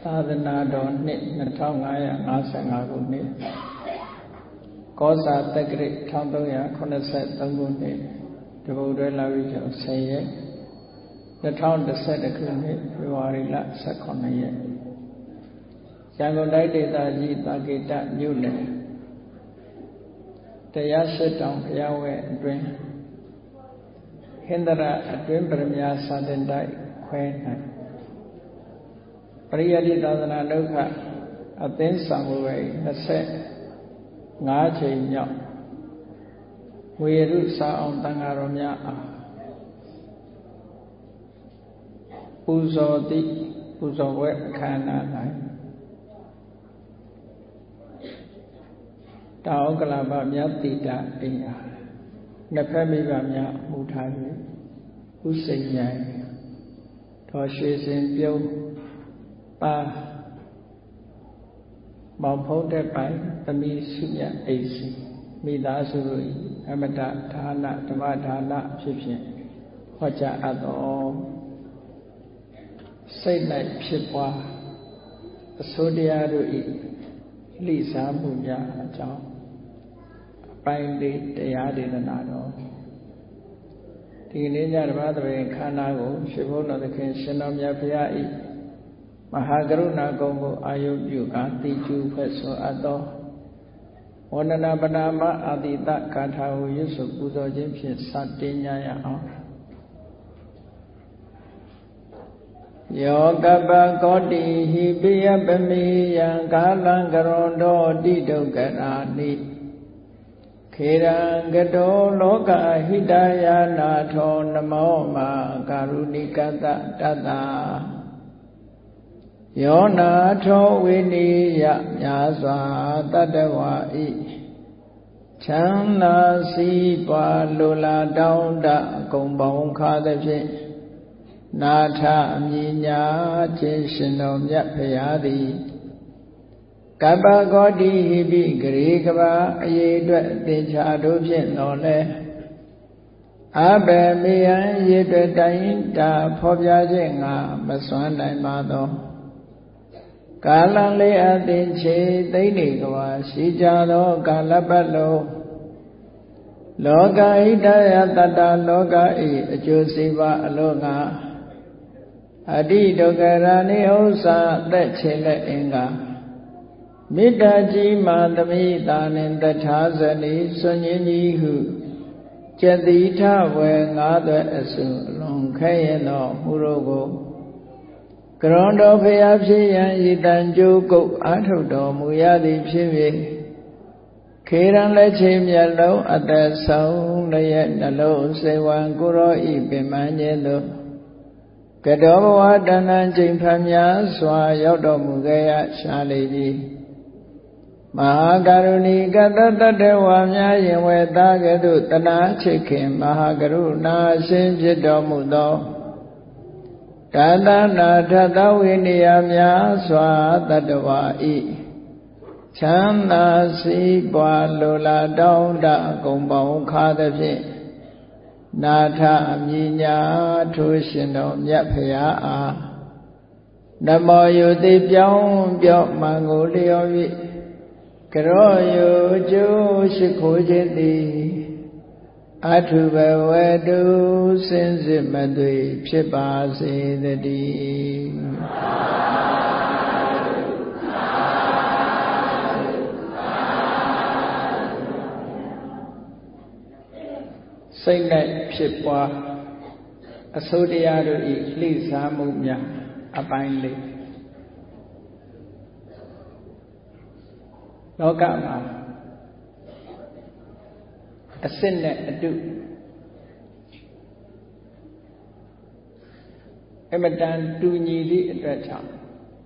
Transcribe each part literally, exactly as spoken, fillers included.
သာသနာတော်နှစ်နှစ်ထောင်ငါးရာငါးဆယ်ငါခုနှစ်ကောဇာတက္ကရာတစ်ထောင်သုံးရာခုနှစ်ဆယ်သုံးခုနှစ်တပုတ်တွဲလာပြီးကျော်ဆယ်ရက်နှစ်ထောင်တစ်ဆယ်တစ်ခုနှစ်ဖေဖော်ဝါရီလဆယ့်ခုနှစ်ရက်ရန်ကုန်တိုင်းဒေသကြီးသာကေတမြို့နယ်တရားရှိတောင်ဘုရားဝဲအတွင်းဟင်္ဒရာအတွင်းပရမညာစာသင်တိုက်ခွဲ၌ပရိယတ္တိသာသနာ့ဒုက္ခအသင်းဆောင်မှုပဲနှစ်ဆယ်ငါးချိန်မြောက်ဝေရုစာအောင်တန်ဃာတော်များအားပူဇော်သည့်ပူဇော်ပွဲအခမ်းအနား၌တောင်ကလပမြတ်တိတအိမ်အားနှစ်ဖက်မိဘများမူထား၍ဥစိန်မြိုင်တော်ရွှေစင်ပြုံးပါမောင်ဖုံးတဲ့ပိုင်သမီးစုမြတ်အိစီမိသားစုတို့၏အမတဌာနဓမ္မဌာနဖြစ်ဖြင့်ဟောကြားအပ်သောစိတ်၌ဖြစ်ပွားအစိုးတရားတို့၏လှိစားမှုများအကြောင်းအပိုင်းလေးတရားဒေသနာတော်ဒီကနေ့ညဓမ္မသဘင်ခန္ဓာကိုရှင်ဘုန်းတော်သခင်ရှင်တော်မြတ်ဘုရား၏မဟာကရုဏာကုံကိုအာယုပြုအားတိကျူဖွဲ့ဆိုအပ်သောဝန္ဒနာပနာမအာတိတဂါထာကိုရွတ်ဆိုပူဇော်ခြင်းဖြင့်စတင်ကြရအောင်ယောကပ္ပကောတိဟိပိယပမေယံကာလံကရွန်တောတိဒုက္ခရာနိခေရံကတောလောကဟိတယာနာထောနမောမာကာရုဏိကတတတ္တယောနာထောဝိနိယမြာစွာတတ္တဝါဤချမ်းသာစီးပွားလိုလားတောင်းတအကုန်ပေါင်းခါသဖြင့်နာထအမြညာခြင်းရှင်တော်မြတ်ဖရာသည်ကပ္ပကောတိဟိပိဂရေကဘာအရေအတွက်သင်္ချာတို့ဖြင့်တော်လဲအဘယ်မေယံရေအတွက်တိုင်းတာဖော်ပြခြင်းငါမစွမ်းနိုင်ပါသောကာလလေးအသင်ချေသိမ့်နေကဘာရှိကြသောကာလပတ်လုံးလောကဣတယတတ္တလောကဤအကျိုးစီးပွားအလို့ငါအတိဒုက္ခရာနိဥ္စာအသက်ချေလက်အင်္ဂါမေတ္တာကြီးမာသမိတာနှင့်တထာဇနိစွန့်ញကြီးဟုကျတိထဝေငါးသွဲအစုအလွန်ခဲရင်သောမူတို့ကိုကရွန်တော်ဖရာဖြစ်ရန်ဤတန်ကြိုးကုတ်အာထုတ်တော်မူရသည်ဖြစ်၍ခေရန်လက်ချေမျက်လုံးအသက်ဆုံးလျက်နှလုံးစေဝံကိုရောဤပင်မခြင်းသို့ကတောဘဝတဏ္ဍချိန်ဖန်များစွာရောက်တော်မူခဲ့ရရှာလေပြီမဟာကရုဏီကတတတဝါများရင်ဝဲသားကဲ့သို့တနာချစ်ခင်မဟာကရုဏာရှင်ဖြစ်တော်မူသောဒါသနာထသဝိနည်းများစွာတတ္တဝါဤချမ်းသာစီးပွားလိုလားတောင်းတအကုန်ပေါင်းခါသဖြင့်နာထအမြညာထိုးရှင်တော်မြတ်ဖရာအားနမောယုတိပြောင်းပြော့မှန်ကိုလျော်၍ကရောယုကျိုးရှိခိုးခြင်းသည်အထုဘဝတုစင်စစ်မသွေဖြစ်ပါစေတည်းစိတ်၌ဖြစ်ပွားအစိုးတရားတို့ဤလှိစားမှုများအပိုင်းလေးလောကမှာအစစ်နဲ့အတုအမတန်တူညီသည့်အတွက်ကြောင့်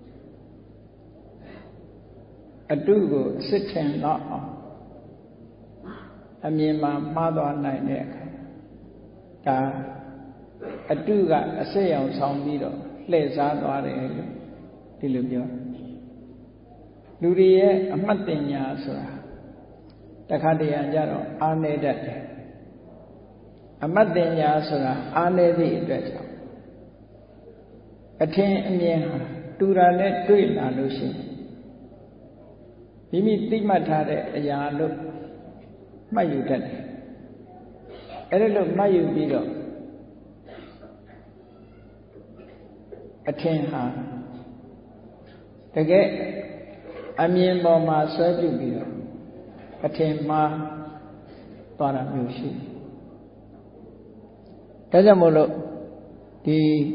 အတုကိုအစစ်ထင်တော့အောင်အမြင်မှာမှားသွားနိုင်တဲ့အခါဒါအတုကအစစ်ရောင်ဆောင်ပြီးတော့လှည့်စားသွားတယ်လို့ဒီလိုပြောလူတွေရဲ့အမှတ်တင်ညာဆိုတာတခါတရံကြတော့အာနေတတ်တယ်အမှတ်တင်ညာဆိုတာအာနေသည့်အတွက်ကြောင့်အထင်အမြင်ဟာတူတာနဲ့တွေ့လာလို့ရှိရင်မိမိသိမှတ်ထားတဲ့အရာလို့မှတ်ယူတတ်တယ်အဲ့ဒါလို့မှတ်ယူပြီးတော့အထင်ဟာတကယ်အမြင်ပေါ်မှာဆွဲပြုပြီးတော့အထင်မှားသွားတာမျိုးရှိတယ်ဒါကြောင့်မို့လို့ဒီ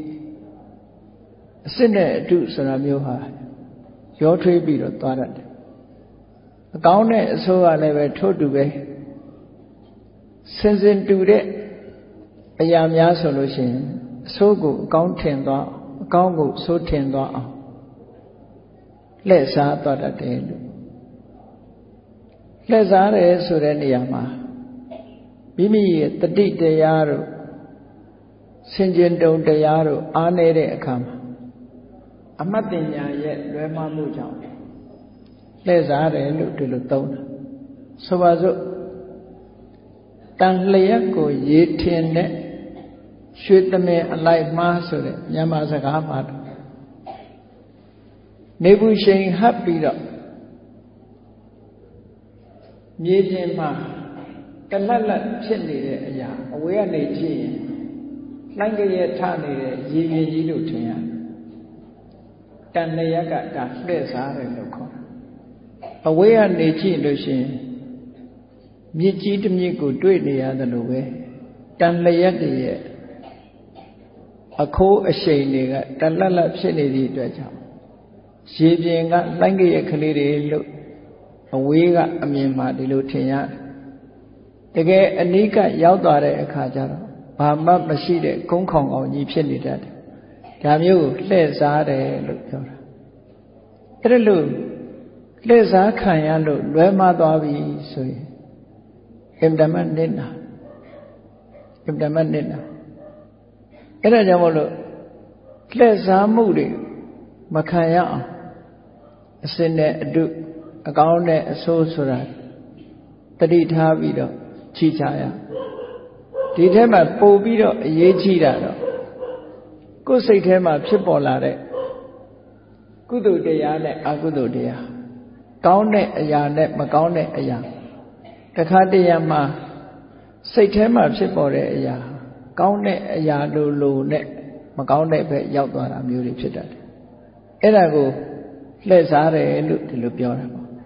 အစစ်နဲ့အတုဆိုတာမျိုးဟာရောထွေးပြီးတော့သွားတတ်တယ်အကောင်းနဲ့အဆိုးကလည်းပဲထို့တူပဲစင်စင်တူတဲ့အရာများဆိုလို့ရှိရင်အဆိုးကိုအကောင်းထင်သွားအကောင်းကိုဆိုးထင်သွားအောင်လှည့်စားသွားတတ်တယ်လို့လှည့်စားတယ်ဆိုတဲ့နေရာမှာမိမိရဲ့တတိတရားတို့စင်ကြင်တုံတရားတို့အားနည်းတဲ့အခါမှာအမှတ်ပညာရဲ့လွယ်မှားမှုကြောင့်လှည့်စားတယ်လို့ဒီလိုသုံးတာဆိုပါစို့တန်လျက်ကိုရေထင်တဲ့ရွှေသမင်အလိုက်မှားဆိုတဲ့မြန်မာစကားမှာနေဘူးရှိန်ဟပ်ပြီးတော့မြေပြင်မှာတလတ်လတ်ဖြစ်နေတဲ့အရာအဝေးကနေကြည့်ရင်လှိုင်းကြရဲ့ထနေတဲ့ရေမြေကြီးလို့ထင်ရတယ်တန်လျက်ကဒါလှည့်စားတယ်လို့ခေါ်တာအဝေးကနေကြည့်လို့ရှိရင်မြစ်ကြီးတစ်မြစ်ကိုတွေ့နေရတယ်လို့ပဲတန်လျက်ရဲ့အခိုးအရှိန်တွေကတလတ်လတ်ဖြစ်နေသည့်အတွက်ကြောင့်ရေပြင်ကလှိုင်းကြရဲ့ကလေးတွေလို့အဝေးကအမြင်မှာဒီလိုထင်ရတယ်တကယ်အနိကရောက်သွားတဲ့အခါကျတော့ဘာမှမရှိတဲ့ကုန်းခေါင်အောင်ကြီးဖြစ်နေတတ်တယ်ဒါမျိုးကိုလှည့်စားတယ်လို့ပြောတာအဲ့ဒါလို့လှည့်စားခံရလို့လွဲမှားသွားပြီဆိုရင်အင်တမနစ်နာအင်တမနစ်နာအဲ့ဒါကြောင့်မို့လို့လှည့်စားမှုတွေမခံရအောင်အစင်နဲ့အတုအကောင်းနဲ့အဆိုးဆိုတာတတိထားပြီးတော့ကြည့်ကြရဒီထဲမှာပို့ပြီးတော့အရေးကြီးတာတော့ကိုယ်စိတ်ထဲမှာဖြစ်ပေါ်လာတဲ့ကုသိုလ်တရားနဲ့အကုသိုလ်တရားကောင်းတဲ့အရာနဲ့မကောင်းတဲ့အရာတခါတည်းမှာစိတ်ထဲမှာဖြစ်ပေါ်တဲ့အရာကောင်းတဲ့အရာလိုလိုနဲ့မကောင်းတဲ့ဘက်ရောက်သွားတာမျိုးတွေဖြစ်တတ်တယ်အဲ့ဒါကိုလှည့်စားတယ်လို့ဒီလိုပြောတာပေါ့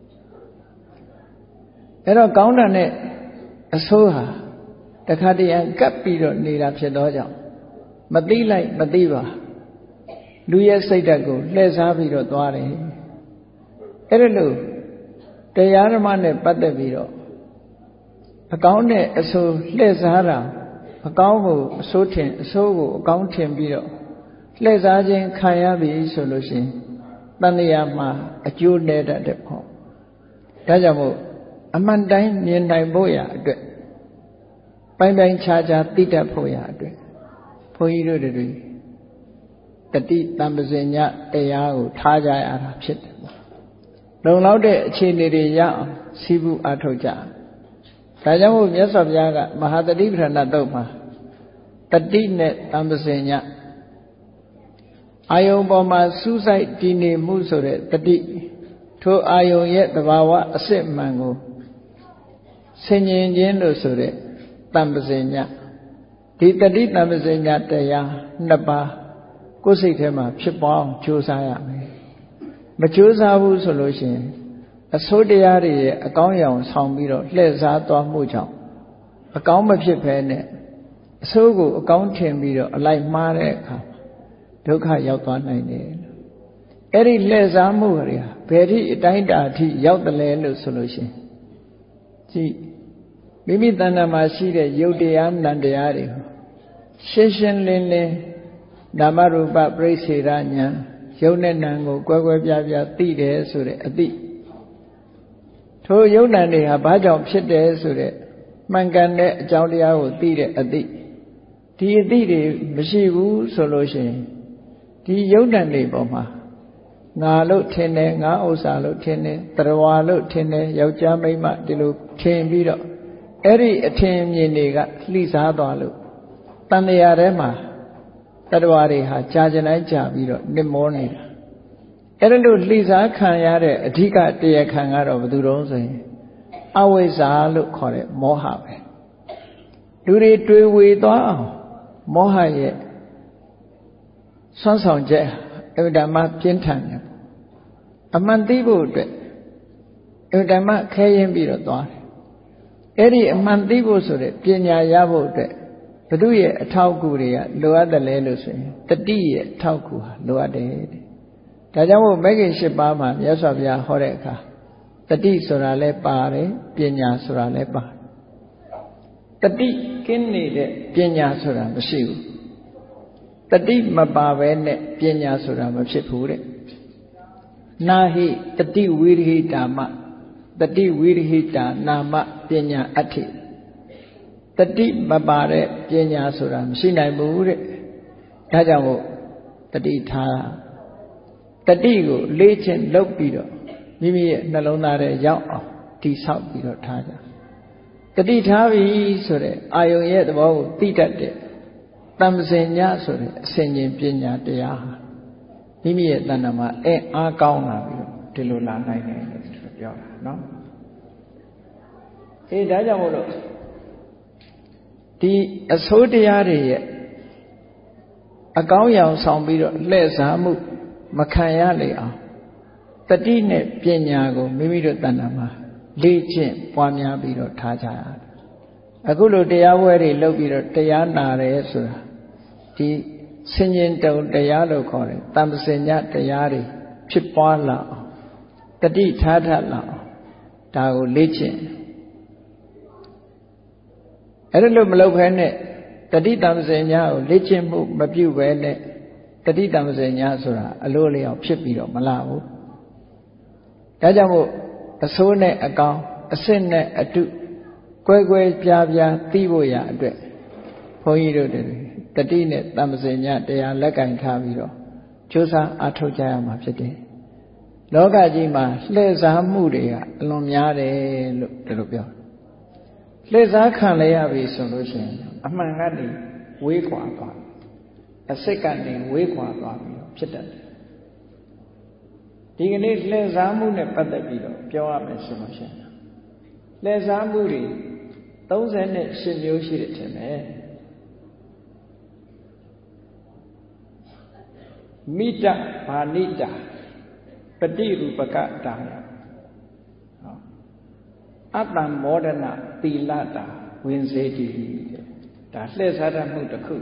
အဲ့တော့ကောင်းတာနဲ့အဆိုးဟာတခါတည်းကပ်ပြီးတော့နေတာဖြစ်သောကြောင့်မသိလိုက်မသိပါလူရဲ့စိတ်ဓာတ်ကိုလှည့်စားပြီးတော့သွားတယ်အဲ့ဒါလို့တရားဓမ္မနဲ့ပတ်သက်ပြီးတော့အကောင်းနဲ့အဆိုးလှည့်စားတာအကောင်းကိုအဆိုးထင်အဆိုးကိုအကောင်းထင်ပြီးတော့လှည့်စားခြင်းခံရပြီဆိုလို့ရှိရင်တန်လျာမှာအကျိုးနဲ့တတ်တဲ့ပေါ့ဒါကြောင့်မို့အမှန်တိုင်းမြင်နိုင်ဖို့ရအတွက်ပိုင်းပိုင်းခြားခြားသိတတ်ဖို့ရအတွက်ဘုန်းကြီးတို့တွေတတိတံပစင်ညတရားကိုထားကြရတာဖြစ်တယ်ပေါ့လုံလောက်တဲ့အခြေအနေတွေရအောင်စီးပူအားထုတ်ကြဒါကြောင့်မို့မြတ်စွာဘုရားကမဟာတတိပဋ္ဌာန်တုတ်မှာတတိနဲ့တံပစင်ညအာယုံပေါ်မှာစူးစိုက်တည်နေမှုဆိုတဲ့တတိထိုအာယုံရဲ့သဘာဝအစစ်မှန်ကိုဆင်ញင်ခြင်းလို့ဆိုတဲ့တံပစင်ညဒီတတိတံပစင်ညတရားနှစ်ပါးကိုယ်စိတ်ထဲမှာဖြစ်ပေါ်အောင်ကြိုးစားရမယ်မကြိုးစားဘူးဆိုလို့ရှိရင်အဆိုးတရားတွေရဲ့အကောင်းရောင်ဆောင်ပြီးတော့လှည့်စားသွားမှုကြောင့်အကောင်းမဖြစ်ဘဲနဲ့အဆိုးကိုအကောင်းထင်ပြီးတော့အလိုက်မှားတဲ့အခါဒုက္ခရောက်သွားနိုင်တယ်အဲ့ဒီလှည့်စားမှုတွေဟာဘယ်ထိအတိုင်းတာအထိရောက်တယ်လဲလို့ဆိုလို့ရှိရင်ကြည့်မိမိတဏ္ဍာမှာရှိတဲ့ယုတ်တရားနံတရားတွေရှင်းရှင်းလင်းလင်းနာမရူပပြိစေရညာယုတ်နဲ့နံကိုကွဲကွဲပြားပြားသိတယ်ဆိုတဲ့အသိထိုယုတ်နံတွေဟာဘာကြောင့်ဖြစ်တယ်ဆိုတဲ့မှန်ကန်တဲ့အကြောင်းတရားကိုသိတဲ့အသိဒီအသိတွေမရှိဘူးဆိုလို့ရှိရင်ဒီယုတ်နံတွေပေါ်မှာငါလို့ထင်တယ်ငါဥစ္စာလို့ထင်တယ်တရဝါလို့ထင်တယ်ယောက်ျားမိန်းမဒီလိုထင်ပြီးတော့အဲ့ဒီအထင်မြင်တွေကလှိစားသွားလို့တန်တရားထဲမှာတရဝါတွေဟာကြာကြတိုင်းကြာပြီးတော့နစ်မောနေတာအဲ့ဒါလို့လှိစားခံရတဲ့အဓိကတရားခံကတော့ဘယ်သူတုံးဆိုရင်အဝိဇ္ဇာလို့ခေါ်တဲ့မောဟပဲလူတွေတွေ့ဝေသွားအောင်မောဟရဲ့ဆွမ်းဆောင်ချက်အဝိဓမ္မပြင်းထန်တယ်အမှန်သိဖို့အတွက်အဝိဓမ္မခဲရင်ပြီးတော့သွားတယ်အဲ့ဒီအမှန်သိဖို့ဆိုတဲ့ပညာရဖို့အတွက်ဘု து ရဲ့အထောက်အကူတွေကလိုအပ်တယ်လဲလို့ဆိုရင်တတိရဲ့အထောက်အကူဟာလိုအပ်တယ်တဲ့ဒါကြောင့်မို့မဂ္ဂင်၈ပါးမှာမြတ်စွာဘုရားဟောတဲ့အခါတတိဆိုတာလဲပါတယ်ပညာဆိုတာလဲပါတတိကင်းနေတဲ့ပညာဆိုတာမရှိဘူးတတိမပါဘဲနဲ့ပညာဆိုတာမဖြစ်ဘူးတဲ့နာဟိတတိဝိရိဟိတာမတတိဝိရိဟိတာနာမပညာအဋ္ဌိတတိမပါတဲ့ပညာဆိုတာမရှိနိုင်ဘူးတဲ့ဒါကြောင့်မို့တတိထားတတိကိုလေးချင်းလုပ်ပြီးတော့မိမိရဲ့နှလုံးသားထဲရောက်အောင်တည်ဆောက်ပြီးတော့ထားကြတတိထားပြီဆိုတဲ့အာယုံရဲ့သဘောကိုသိတတ်တဲ့တမ္ပစင်ညဆိုတဲ့အစဉ်ချင်းပညာတရားဟာမိမိရဲ့တဏ္ဍာမှာအဲအားကောင်းလာပြီးတော့ဒီလိုလာနိုင်တယ်လို့ပြောတာနော်အေးဒါကြောင့်မို့လို့ဒီအစိုးတရားတွေရဲ့အကောင်းရောင်ဆောင်ပြီးတော့လှည့်စားမှုမခံရလေအောင်တတိနဲ့ပညာကိုမိမိတို့တဏ္ဍာမှာလေ့ကျင့်ပွားများပြီးတော့ထားကြရတယ်အခုလိုတရားပွဲတွေလုပ်ပြီးတော့တရားနာတယ်ဆိုတာဒီဆင်ញင်တုံတရားလို့ခေါ်တယ်တမ္ပစင်ညတရားတွေဖြစ်ပွားလာအောင်တတိထားထလာအောင်ဒါကိုလေ့ကျင့်အဲ့ဒါလို့မလုပ်ဘဲနဲ့တတိတမ္ပစင်ညကိုလေ့ကျင့်မှုမပြုဘဲနဲ့တတိတမ္ပစင်ညဆိုတာအလိုလျောက်ဖြစ်ပြီးတော့မလာဘူးဒါကြောင့်မို့အဆိုးနဲ့အကောင်အစစ်နဲ့အတုကွဲကွဲပြားပြားသိဖို့ရအတွက်ဘုန်းကြီးတို့တွေတတိနဲ့တမ္ပစင်ညတရားလက်ကင်ထားပြီးတော့ကြိုးစားအားထုတ်ကြရမှာဖြစ်တယ်လောကကြီးမှာလှည့်စားမှုတွေကအလွန်များတယ်လို့ဒီလိုပြောလှည့်စားခံရရပြီဆိုလို့ရှိရင်အမှန်ကနေဝေးခွာသွားအစစ်ကနေဝေးခွာသွားပြီးတော့ဖြစ်တတ်တယ်ဒီကနေ့လှည့်စားမှုနဲ့ပတ်သက်ပြီးတော့ပြောရမယ်ဆိုလို့ရှိရင်လှည့်စားမှုတွေသုံးဆယ်ရှစ်မျိုးရှိတယ်ထင်တယ်မိတ္တဘာနိတ္တပฏิရူပကတာအတ္တမောဒနာသီလတာဝင်စေတည်ဒါလှည့်စားတတ်မှုတစ်ခု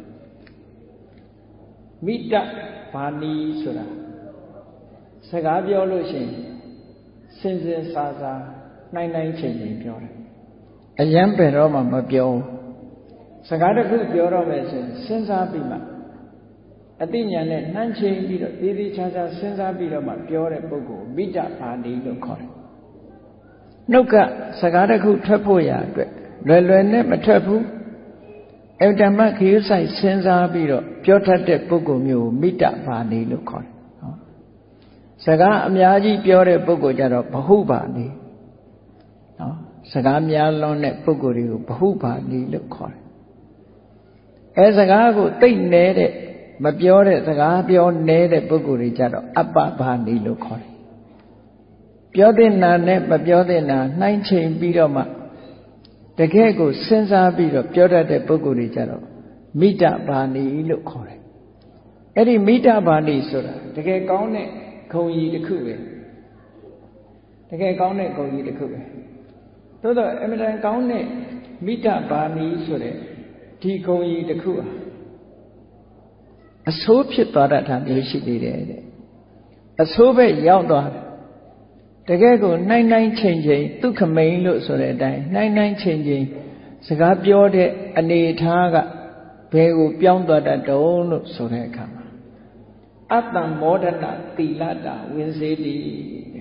မိတ္တဘာနီဆိုတာစကားပြောလို့ရှိရင်စင်စင်စားစားနိုင်နိုင်ချိန်ချိန်ပြောတယ်အယံပဲတော့မှမပြောစကားတစ်ခုပြောတော့မယ်ဆိုရင်စဉ်းစားပြီးမှအသိဉာဏ်နဲ့နှမ်းချိန်ပြီးတော့သေးသေးချာချာစဉ်းစားပြီးတော့မှပြောတဲ့ပုဂ္ဂိုလ်မိတ္တဘာနီလို့ခေါ်တယ်နှုတ်ကစကားတစ်ခုထွက်ဖို့ရအတွက်လွယ်လွယ်နဲ့မထွက်ဘူးအတ္တမခရုစိုက်စဉ်းစားပြီးတော့ပြောတတ်တဲ့ပုဂ္ဂိုလ်မျိုးကိုမိတ္တဘာနီလို့ခေါ်တယ်စကားအများကြီးပြောတဲ့ပုဂ္ဂိုလ်ကြတော့ဘဟုဘာနီနော်စကားများလွန်းတဲ့ပုဂ္ဂိုလ်တွေကိုဘဟုဘာနီလို့ခေါ်တယ်အဲစကားကိုသိနေတဲ့မပြောတဲ့စကားပြောနေတဲ့ပုဂ္ဂိုလ်တွေကြတော့အပ္ပဘာနီလို့ခေါ်တယ်ပြောတဲ့နာနဲ့မပြောတဲ့နာနှိုင်းချိန်ပြီးတော့မှတကယ်ကိုစဉ်းစားပြီးတော့ပြောတတ်တဲ့ပုဂ္ဂိုလ်တွေကြတော့မိတ္တဘာနီလို့ခေါ်တယ်အဲ့ဒီမိတ္တဘာနီဆိုတာတကယ်ကောင်းတဲ့ဂုဏ်ကြီးတစ်ခုပဲတကယ်ကောင်းတဲ့ဂုဏ်ကြီးတစ်ခုပဲသို့တော့အမှန်တန်ကောင်းတဲ့မိတ္တဘာနီဆိုတဲ့ဒီဂုဏ်ကြီးတစ်ခုဟာအဆိုးဖြစ်သွားတတ်တာမျိုးရှိသေးတယ်တဲ့အဆိုးပဲရောက်သွားတယ်တကယ်ကိုနှိုင်းနှိုင်းချိန်ချိန်ဒုက္ခမိန်လို့ဆိုတဲ့အတိုင်းနှိုင်းနှိုင်းချိန်ချိန်စကားပြောတဲ့အနေအထားကဘယ်ကိုပြောင်းသွားတတ်တုံးလို့ဆိုတဲ့အခါမှာအတ္တမောဒနာသီလတာဝင်စေတည်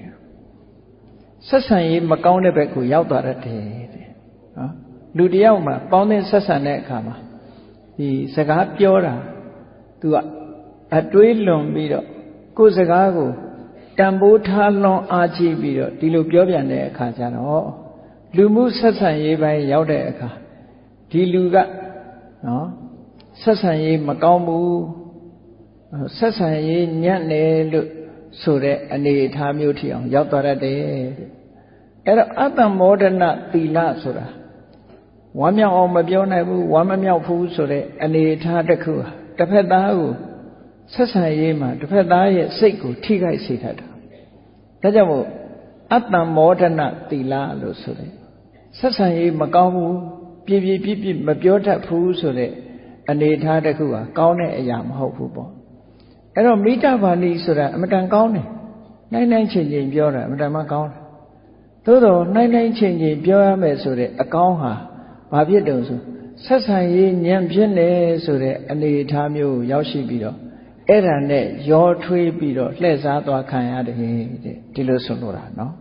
ဆက်ဆံရေးမကောင်းတဲ့ဘက်ကိုရောက်သွားတတ်တယ်တဲ့နော်လူတယောက်မှာပေါင်းတဲ့ဆက်ဆံတဲ့အခါမှာဒီစကားပြောတာသူကအတွေးလွန်ပြီးတော့ကိုယ်စကားကိုတန်ဖိုးထားလွန်အားကြီးပြီးတော့ဒီလိုပြောပြန်တဲ့အခါကျတော့လူမှုဆက်ဆံရေးပိုင်းရောက်တဲ့အခါဒီလူကနော်ဆက်ဆံရေးမကောင်းဘူးဆက်ဆံရေးညံ့တယ်လို့ဆိုတဲ့အနေအထားမျိုးထီအောင်ရောက်သွားတတ်တယ်အဲ့တော့အတ္တမောဒနာသီလဆိုတာဝမ်းမြောက်အောင်မပြောနိုင်ဘူးဝမ်းမမြောက်ဘူးဆိုတဲ့အနေအထားတစ်ခုဟာတစ်ဖက်သားကိုဆက်ဆံရေးမှာတစ်ဖက်သားရဲ့စိတ်ကိုထိခိုက်စေတတ်တာဒါကြောင့်မို့အတ္တမောဒနာသီလလို့ဆိုတယ်ဆက်ဆံရေးမကောင်းဘူးပြပြပြပြမပြောတတ်ဘူးဆိုတဲ့အနေအထားတစ်ခုဟာကောင်းတဲ့အရာမဟုတ်ဘူးပေါ့အဲ့တော့မိတ္တဘာဏိဆိုတာအမတန်ကောင်းတယ်နိုင်နိုင်ချင်းချင်းပြောတာအမတန်မှကောင်းတယ်သို့တော့နိုင်နိုင်ချင်းချင်းပြောရမယ်ဆိုတဲ့အကောင်းဟာဘာဖြစ်တုံဆိုဆက်ဆံရေးညံ့ဖြစ်နေဆိုတဲ့အနေအထားမျိုးကိုရောက်ရှိပြီးတော့အဲ့ဒါနဲ့ရောထွေးပြီးတော့လှည့်စားသွားခံရတယ်တဲ့ဒီလိုဆိုလို့တာနော်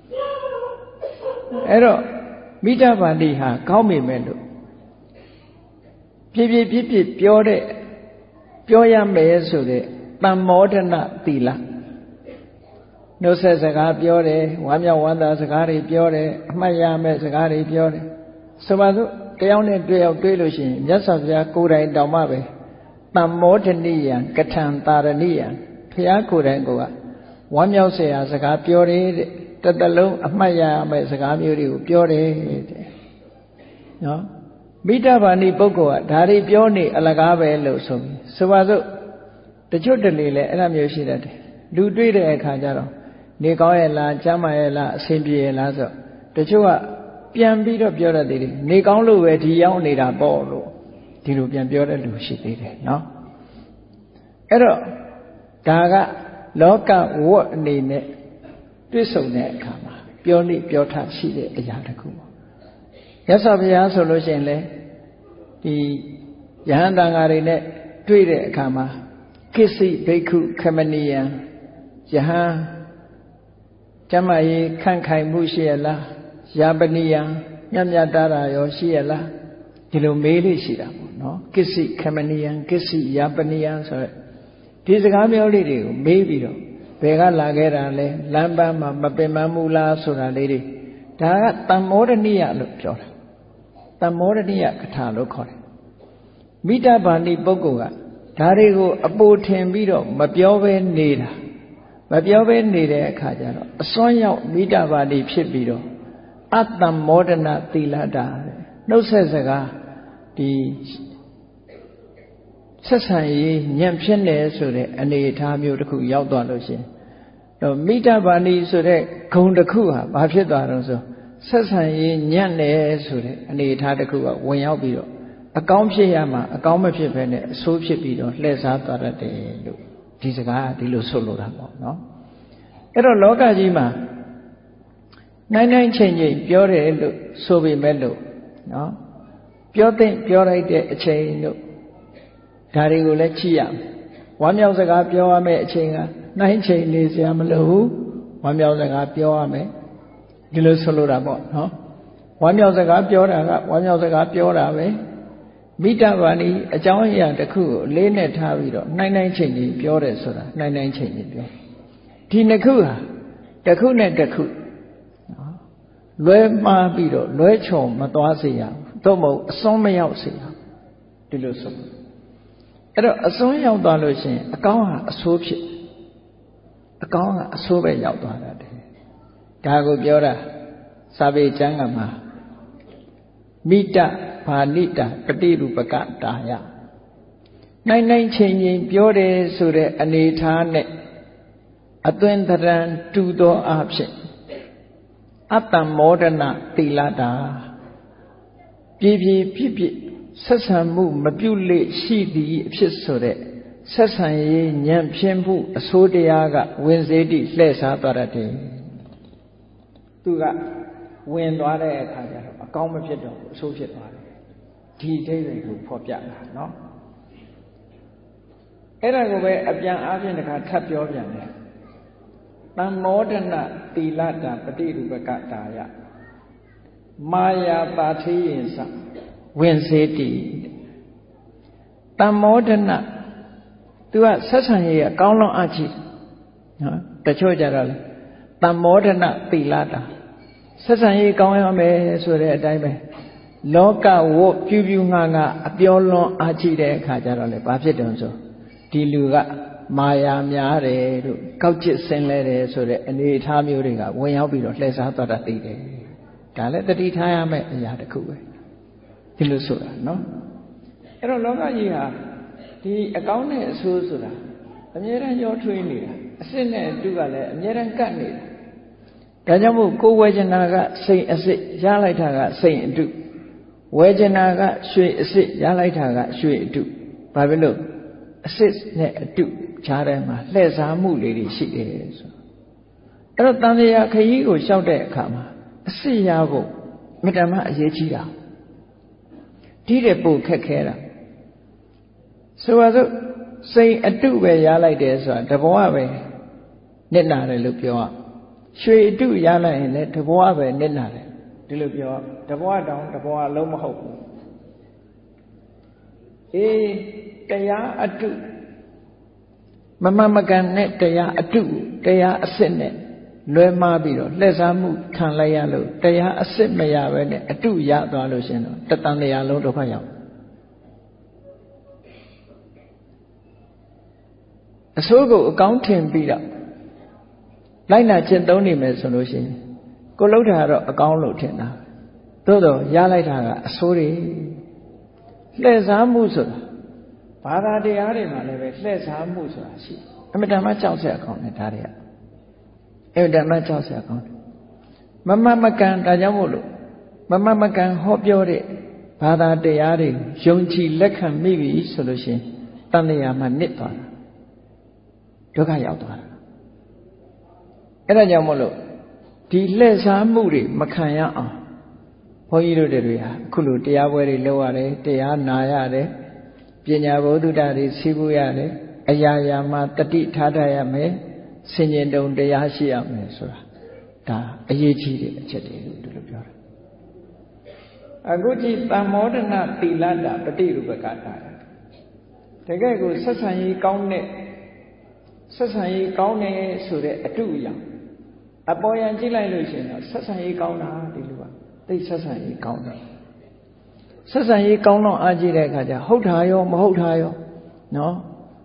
အဲ့တော့မိတ္တဘာဏိဟာကောင်းမိမဲ့လို့ပြပြပြပြပြောတဲ့ပြောရမယ်ဆိုတဲ့တမ္မောဒနာသီလနှုတ်ဆက်စကားပြောတယ်ဝမ်းမြောက်ဝမ်းသာစကားတွေပြောတယ်အမှတ်ရမယ့်စကားတွေပြောတယ်ဆိုပါစို့တယောက်နဲ့တွေ့ရောက်တွေ့လို့ရှိရင်မြတ်စွာဘုရားကိုယ်တိုင်တောင်မှပဲတမ္မောဒနိယံကထံတာရဏိယံဘုရားကိုယ်တိုင်ကဝမ်းမြောက်เสียစကားပြောတယ်တဲ့တစ်သလုံးအမှတ်ရမယ့်စကားမျိုးတွေကိုပြောတယ်တဲ့နော်မိတ္တဘာဏိပုဂ္ဂိုလ်ကဒါတွေပြောနေအလကားပဲလို့ဆိုပြီးဆိုပါစို့တချို့တလေလဲအဲ့လိုမျိုးရှိတတ်တယ်လူတွေ့တဲ့အခါကျတော့နေကောင်းရဲ့လားကျမ်းမာရဲ့လားအဆင်ပြေရဲ့လားဆိုတချို့ကပြန်ပြီးတော့ပြောတတ်သေးတယ်နေကောင်းလို့ပဲဒီရောက်နေတာပေါ့လို့ဒီလိုပြန်ပြောတဲ့လူရှိသေးတယ်နော်အဲ့တော့ဒါကလောကဝတ်အနေနဲ့တွေ့ဆုံတဲ့အခါမှာပြောလိပြောထရှိတဲ့အရာတစ်ခုပေါ့ရသော်ဘုရားဆိုလို့ရှိရင်လေဒီယဟန်တန်ဃာတွေနဲ့တွေ့တဲ့အခါမှာကိစ္စဘိက္ခုခမနိယံယဟန်ကျမကြီးခန့်ခိုင်မှုရှိရလားယာပနိယံမြတ်မြတ်တာရောရှိရလားဒီလိုမေးလို့ရှိတာပေါ့နော်ကိစ္စခမနိယံကိစ္စယာပနိယံဆိုရဒီစကားပြောလေးတွေကိုမေးပြီးတော့ဘယ်ကလာခဲ့တာလဲလမ်းပန်းမှာမပင်မမှုလားဆိုတာလေးတွေဒါကတမ္မောဒနိယလို့ပြောတာတမ္မောဒနိယကထာလို့ခေါ်တယ်မိတ္တဘာဏိပုဂ္ဂိုလ်ကဒါတွေကိုအပိုထင်ပြီးတော့မပြောဘဲနေတာမပြောဘဲနေတဲ့အခါကျတော့အစွမ်းရောက်မိတ္တဘာဏိဖြစ်ပြီးတော့အတ္တမောဒနာသီလတာနှုတ်ဆက်စကားဒီဆက်ဆံရေးညံ့ဖြစ်နေဆိုတဲ့အနေအထားမျိုးတစ်ခုရောက်သွားလို့ရှိရင်တော့မိတ္တဘာဏိဆိုတဲ့ဂုဏ်တစ်ခုဟာဘာဖြစ်သွားတော့ဆိုဆက်ဆံရေးညံ့နေဆိုတဲ့အနေအထားတစ်ခုကဝင်ရောက်ပြီးတော့အကောင်းဖြစ်ရမှာအကောင်းမဖြစ်ဘဲနဲ့အဆိုးဖြစ်ပြီးတော့လှည့်စားသွားတတ်တယ်လို့ဒီစကားဒီလိုဆိုလိုတာပေါ့နော်အဲ့တော့လောကကြီးမှာနိုင်နိုင်ချိန်ချိန်ပြောတယ်လို့ဆိုပေမဲ့လို့နော်ပြောတဲ့ပြောလိုက်တဲ့အချိန်တို့ဒါတွေကိုလည်းကြည့်ရမယ်ဝမ်းမြောက်စကားပြောရမယ့်အချိန်ကနိုင်ချိန်နေစရာမလိုဘူးဝမ်းမြောက်စကားပြောရမယ်ဒီလိုဆိုလိုတာပေါ့နော်ဝမ်းမြောက်စကားပြောတာကဝမ်းမြောက်စကားပြောတာပဲမိတ္တဘာဏိအကြောင်းအရာတစ်ခုကိုလေးနဲ့ထားပြီးတော့နိုင်နိုင်ချိန်ကြီးပြောတယ်ဆိုတာနိုင်နိုင်ချိန်ကြီးပြောဒီနှစ်ခုဟာတစ်ခုနဲ့တစ်ခုနော်လွဲမှားပြီးတော့လွဲချော်မသွားစေရဘူးသို့မဟုတ်အစွန်းမရောက်စေရဒီလိုဆိုအဲ့တော့အစွန်းရောက်သွားလို့ရှိရင်အကောင်းဟာအဆိုးဖြစ်အကောင်းကအဆိုးပဲရောက်သွားတာတဲ့ဒါကိုပြောတာစာပေကျမ်းကမှာမိတ္တဘာဏိတာပฏิရူပကတာယနိုင်နိုင်ချင်းချင်းပြောတယ်ဆိုတဲ့အနေထားနဲ့အသွင်သဏ္ဍာန်တူသောအဖြစ်အတ္တမောဒနာသီလတာပြည့်ပြည့်ပြည့်ပြည့်ဆက်ဆံမှုမပြုလေရှိသည်အဖြစ်ဆိုတဲ့ဆက်ဆံရေးညံ့ဖျင်းမှုအဆိုးတရားကဝင်စေတိလှည့်စားသွားတတ်တယ်သူကဝင်သွားတဲ့အခါကျတော့အကောင်းမဖြစ်တော့ဘူးအဆိုးဖြစ်သွားတယ်ဒီအဓိပ္ပာယ်ကိုဖော်ပြတာနော်အဲ့ဒါကိုပဲအပြန်အားဖြင့်တခါထပ်ပြောပြန်တယ်တမ္မောဒနာသီလတာပฏิရူပကတာယမာယာပါထိယင်စဝင်စေတိတမ္မောဒနာသူကဆက်ဆံရေးအကောင်းလုံးအကြည့်နော်တချို့ကြတော့လေတမ္မောဒနာသီလတာဆက်ဆံရေးကောင်းရမယ်ဆိုတဲ့အတိုင်းပဲလောကဝတ်ပြူပြူငါငါအပြောလွန်အားကြည့်တဲ့အခါကျတော့လေဘာဖြစ်တုံးဆိုဒီလူကမာယာများတယ်လို့ကောက်ကျစ်ဆင်းလဲတယ်ဆိုတဲ့အနေအထားမျိုးတွေကဝင်ရောက်ပြီးတော့လှည့်စားသွားတာသိတယ်ဒါလည်းတတိထားရမယ့်အရာတစ်ခုပဲဒီလိုဆိုတာနော်အဲ့တော့လောကကြီးဟာဒီအကောင်းနဲ့အဆိုးဆိုတာအမြဲတမ်းရောထွေးနေတာအစစ်နဲ့အတုကလည်းအမြဲတမ်းကပ်နေတာဒါကြောင့်မို့ကိုယ်ဝေချနာကစိတ်အစစ်ရလိုက်တာကစိတ်အတုဝေချနာကရွှေအစစ်ရလိုက်တာကရွှေအတုဘာဖြစ်လို့အစစ်နဲ့အတုခြားထဲမှာလှည့်စားမှုလေးတွေရှိတယ်ဆိုအဲ့တော့တန်လျာခရီးကိုလျှောက်တဲ့အခါမှာအစစ်ရဖို့မေတ္တာမအရေးကြီးတာဒီတဲ့ပို့ခက်ခဲတာဆိုပါစို့စိတ်အတုပဲရလိုက်တယ်ဆိုတာတဘောပဲနစ်နာတယ်လို့ပြောရရွှေအတုရလိုက်ရင်လည်းတဘောပဲနစ်နာတယ်ဒီလိုပြောတဘောတောင်တဘောလုံးမဟုတ်ဘူးအေးတရားအတုမမမကန်နဲ့တရားအတုတရားအစစ်နဲ့လွဲမှားပြီးတော့လှည့်စားမှုခံလိုက်ရလို့တရားအစစ်မရပဲနဲ့အတုရသွားလို့ရှင်တော့တတန်တရားလုံးဒုက္ခရောက်အဆိုးကိုအကောင်းထင်ပြီးတော့လိုက်နာကျင့်သုံးနေမယ်ဆိုလို့ရှိရင်ကိုလှုပ်တာကတော့အကောင်းလို့ထင်တာသို့တော့ရလိုက်တာကအဆိုးတွေလှည့်စားမှုဆိုတာဘာသာတရားတွေမှာလည်းပဲလှည့်စားမှုဆိုတာရှိအမြဲတမ်းကြောက်စရာကောင်းတယ်ဒါတွေကအမြဲတမ်းကြောက်စရာကောင်းတယ်မမမကန်ဒါကြောင့်မို့လို့မမမကန်ဟောပြောတဲ့ဘာသာတရားတွေယုံကြည်လက်ခံမိပြီဆိုလို့ရှိရင်တန်လျာမှာနစ်သွားတာဒုက္ခရောက်သွားတာအဲ့ဒါကြောင့်မို့လို့ဒီလှည့်စားမှုတွေမခံရအောင်ဘုန်းကြီးတို့တွေဟာအခုလိုတရားပွဲတွေလုပ်ရတယ်တရားနာရတယ်ပညာဘုဒ္ဓတာတွေစီးပူးရတယ်အရာရာမှာတတိထားတတ်ရမယ်ဆင်ញင်တုံတရားရှိရမယ်ဆိုတာဒါအရေးကြီးတဲ့အချက်တွေလို့ဒီလိုပြောတယ်အခုကြည့်တမ္မောဒနာသီလတာပฏิရူပကတာတကယ်ကိုဆက်ဆံရေးကောင်းတဲ့ဆက်ဆံရေးကောင်းတယ်ဆိုတဲ့အတုအရာအပေါ်ယံကြည့်လိုက်လို့ရှိရင်တော့ဆက်ဆံရေးကောင်းတာဒီလိုပါသိဆက်ဆံရေးကောင်းတယ်ဆက်ဆံရေးကောင်းတော့အားကြည့်တဲ့အခါကျဟုတ်တာရောမဟုတ်တာရောနော်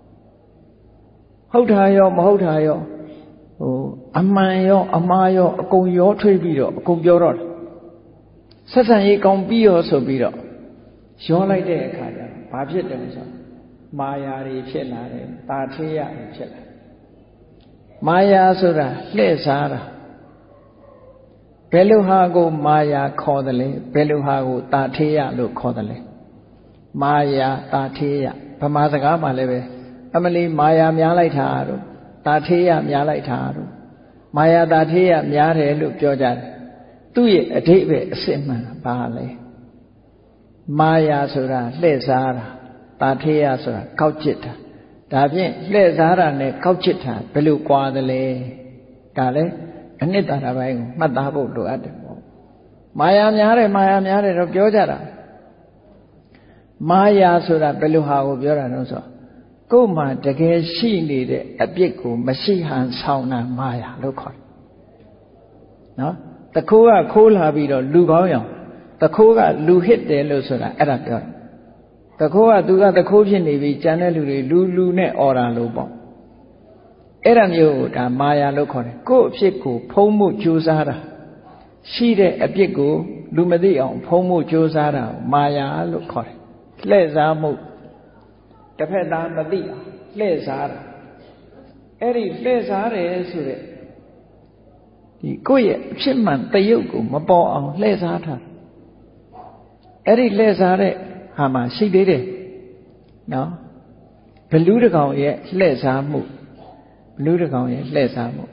ဟုတ်တာရောမဟုတ်တာရောဟိုအမှန်ရောအမှားရောအကုန်ရောထွေးပြီးတော့အကုန်ပြောတော့တယ်ဆက်ဆံရေးကောင်းပြီးရောဆိုပြီးတော့ရောလိုက်တဲ့အခါကျဘာဖြစ်တယ်ဆိုမာယာတွေဖြစ်လာတယ်တာထေးရတွေဖြစ်လာမာယာဆိုတာလှည့်စားတာဘယ်လိုဟာကိုမာယာခေါ်တယ်လဲဘယ်လိုဟာကိုတာထေးရလို့ခေါ်တယ်လဲမာယာတာထေးရဗမာစကားမှာလည်းပဲအမလီမာယာများလိုက်တာတို့တာထေးရများလိုက်တာတို့မာယာတာထေးရများတယ်လို့ပြောကြတယ်သူ့ရဲ့အဓိပ္ပာယ်အစစ်မှန်ဘာလဲမာယာဆိုတာလှည့်စားတာတာထေးရဆိုတာကောက်ကျစ်တာဒါဖြင့်လှည့်စားတာနဲ့ကောက်ကျစ်တာဘယ်လိုကွာသလဲဒါလည်းအနှစ်သာရပိုင်းကိုမှတ်သားဖို့လိုအပ်တယ်ပေါ့မာယာများတယ်မာယာများတယ်တော့ပြောကြတာမာယာဆိုတာဘယ်လိုဟာကိုပြောတာလဲဆိုတော့ကိုယ်မှာတကယ်ရှိနေတဲ့အပြစ်ကိုမရှိဟန်ဆောင်တာမာယာလို့ခေါ်တယ်နော်တခိုးကခိုးလာပြီးတော့လူကောင်းရောင်တခိုးကလူဟစ်တယ်လို့ဆိုတာအဲ့ဒါပြောတယ်တခိုးကသူကတခိုးဖြစ်နေပြီကြံတဲ့လူတွေလူလူနဲ့អော်တာလို့ပေါ့အဲ့ဒါမျိုးကိုဒါမာယာလို့ခေါ်တယ်ကိုယ့်အဖြစ်ကိုဖုံးမှုကြိုးစားတာရှိတဲ့အပြစ်ကိုလူမသိအောင်ဖုံးမှုကြိုးစားတာမာယာလို့ခေါ်တယ်လှည့်စားမှုတစ်ဖက်သားမသိအောင်လှည့်စားတာအဲ့ဒီလှည့်စားတယ်ဆိုတဲ့ဒီကိုယ့်ရဲ့အဖြစ်မှန်တရုပ်ကိုမပေါ်အောင်လှည့်စားတာအဲ့ဒီလှည့်စားတဲ့ဟာမှာရှိသေးတယ်နော်ဘလူးတကောင်ရဲ့လှည့်စားမှုဘလူးတကောင်ရဲ့လှည့်စားမှု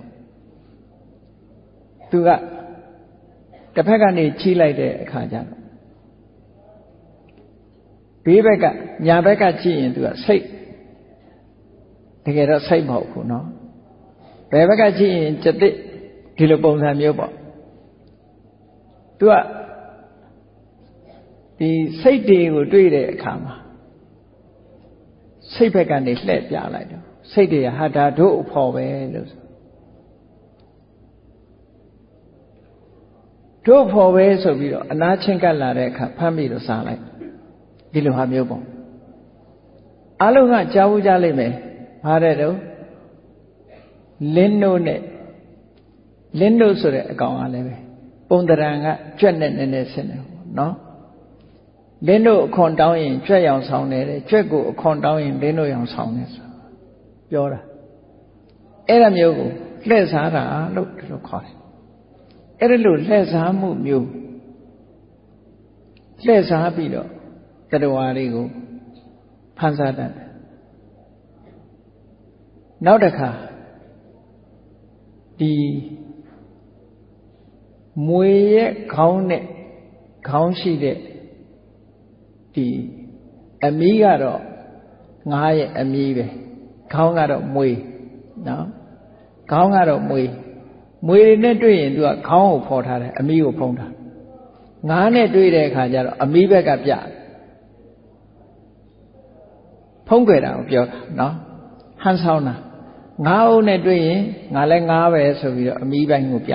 သူကတစ်ဖက်ကနေချီးလိုက်တဲ့အခါကျတော့ဘေးဘက်ကညာဘက်ကကြည့်ရင်သူကစိတ်တကယ်တော့စိတ်မဟုတ်ဘူးနော်ဘယ်ဘက်ကကြည့်ရင်จิตဒီလိုပုံစံမျိုးပေါ့သူကဒီစိတ်တွေကိုတွေ့တဲ့အခါမှာစိတ်ဘက်ကနေလှည့်ပြလိုက်တော့စိတ်တွေကဟာဒါတို့အဖို့ပဲလို့တို့ဖို့ပဲဆိုပြီးတော့အနာချင်းကပ်လာတဲ့အခါဖမ်းပြီးတော့စားလိုက်ဒီလိုဟာမျိုးပေါ့အားလုံးကကြားဘူးကြလိမ့်မယ်ဘာတဲ့တော့လင်းတို့နဲ့လင်းတို့ဆိုတဲ့အကောင်ကလည်းပဲပုံတရံကကြွက်နဲ့နည်းနည်းဆင်းတယ်နော်လင်းတို့အခွန်တောင်းရင်ကြွက်ရောင်ဆောင်တယ်ကြွက်ကိုအခွန်တောင်းရင်လင်းတို့ရောင်ဆောင်တယ်ဆိုပြောတာအဲ့ဒါမျိုးကိုလှည့်စားတာလို့ဒီလိုခေါ်တယ်အဲ့ဒါလို့လှည့်စားမှုမျိုးလှည့်စားပြီးတော့တရားတွေကိုဖန်ဆာတတ်တယ်နောက်တစ်ခါဒီမွေရဲ့ခေါင်းနဲ့ခေါင်းရှိတဲ့ဒီအမီးကတော့ငါးရဲ့အမီးပဲခေါင်းကတော့မွေနော်ခေါင်းကတော့မွေမွေနဲ့တွေ့ရင်သူကခေါင်းကိုဖော်ထားတယ်အမီးကိုဖုံးထားငါးနဲ့တွေ့တဲ့အခါကျတော့အမီးဘက်ကပြဖုံးကြတာကိုပြောတာနော်ဟန်ဆောင်တာငါးအုပ်နဲ့တွေ့ရင်ငါလည်းငါးပဲဆိုပြီးတော့အမီးပိုင်းကိုပြ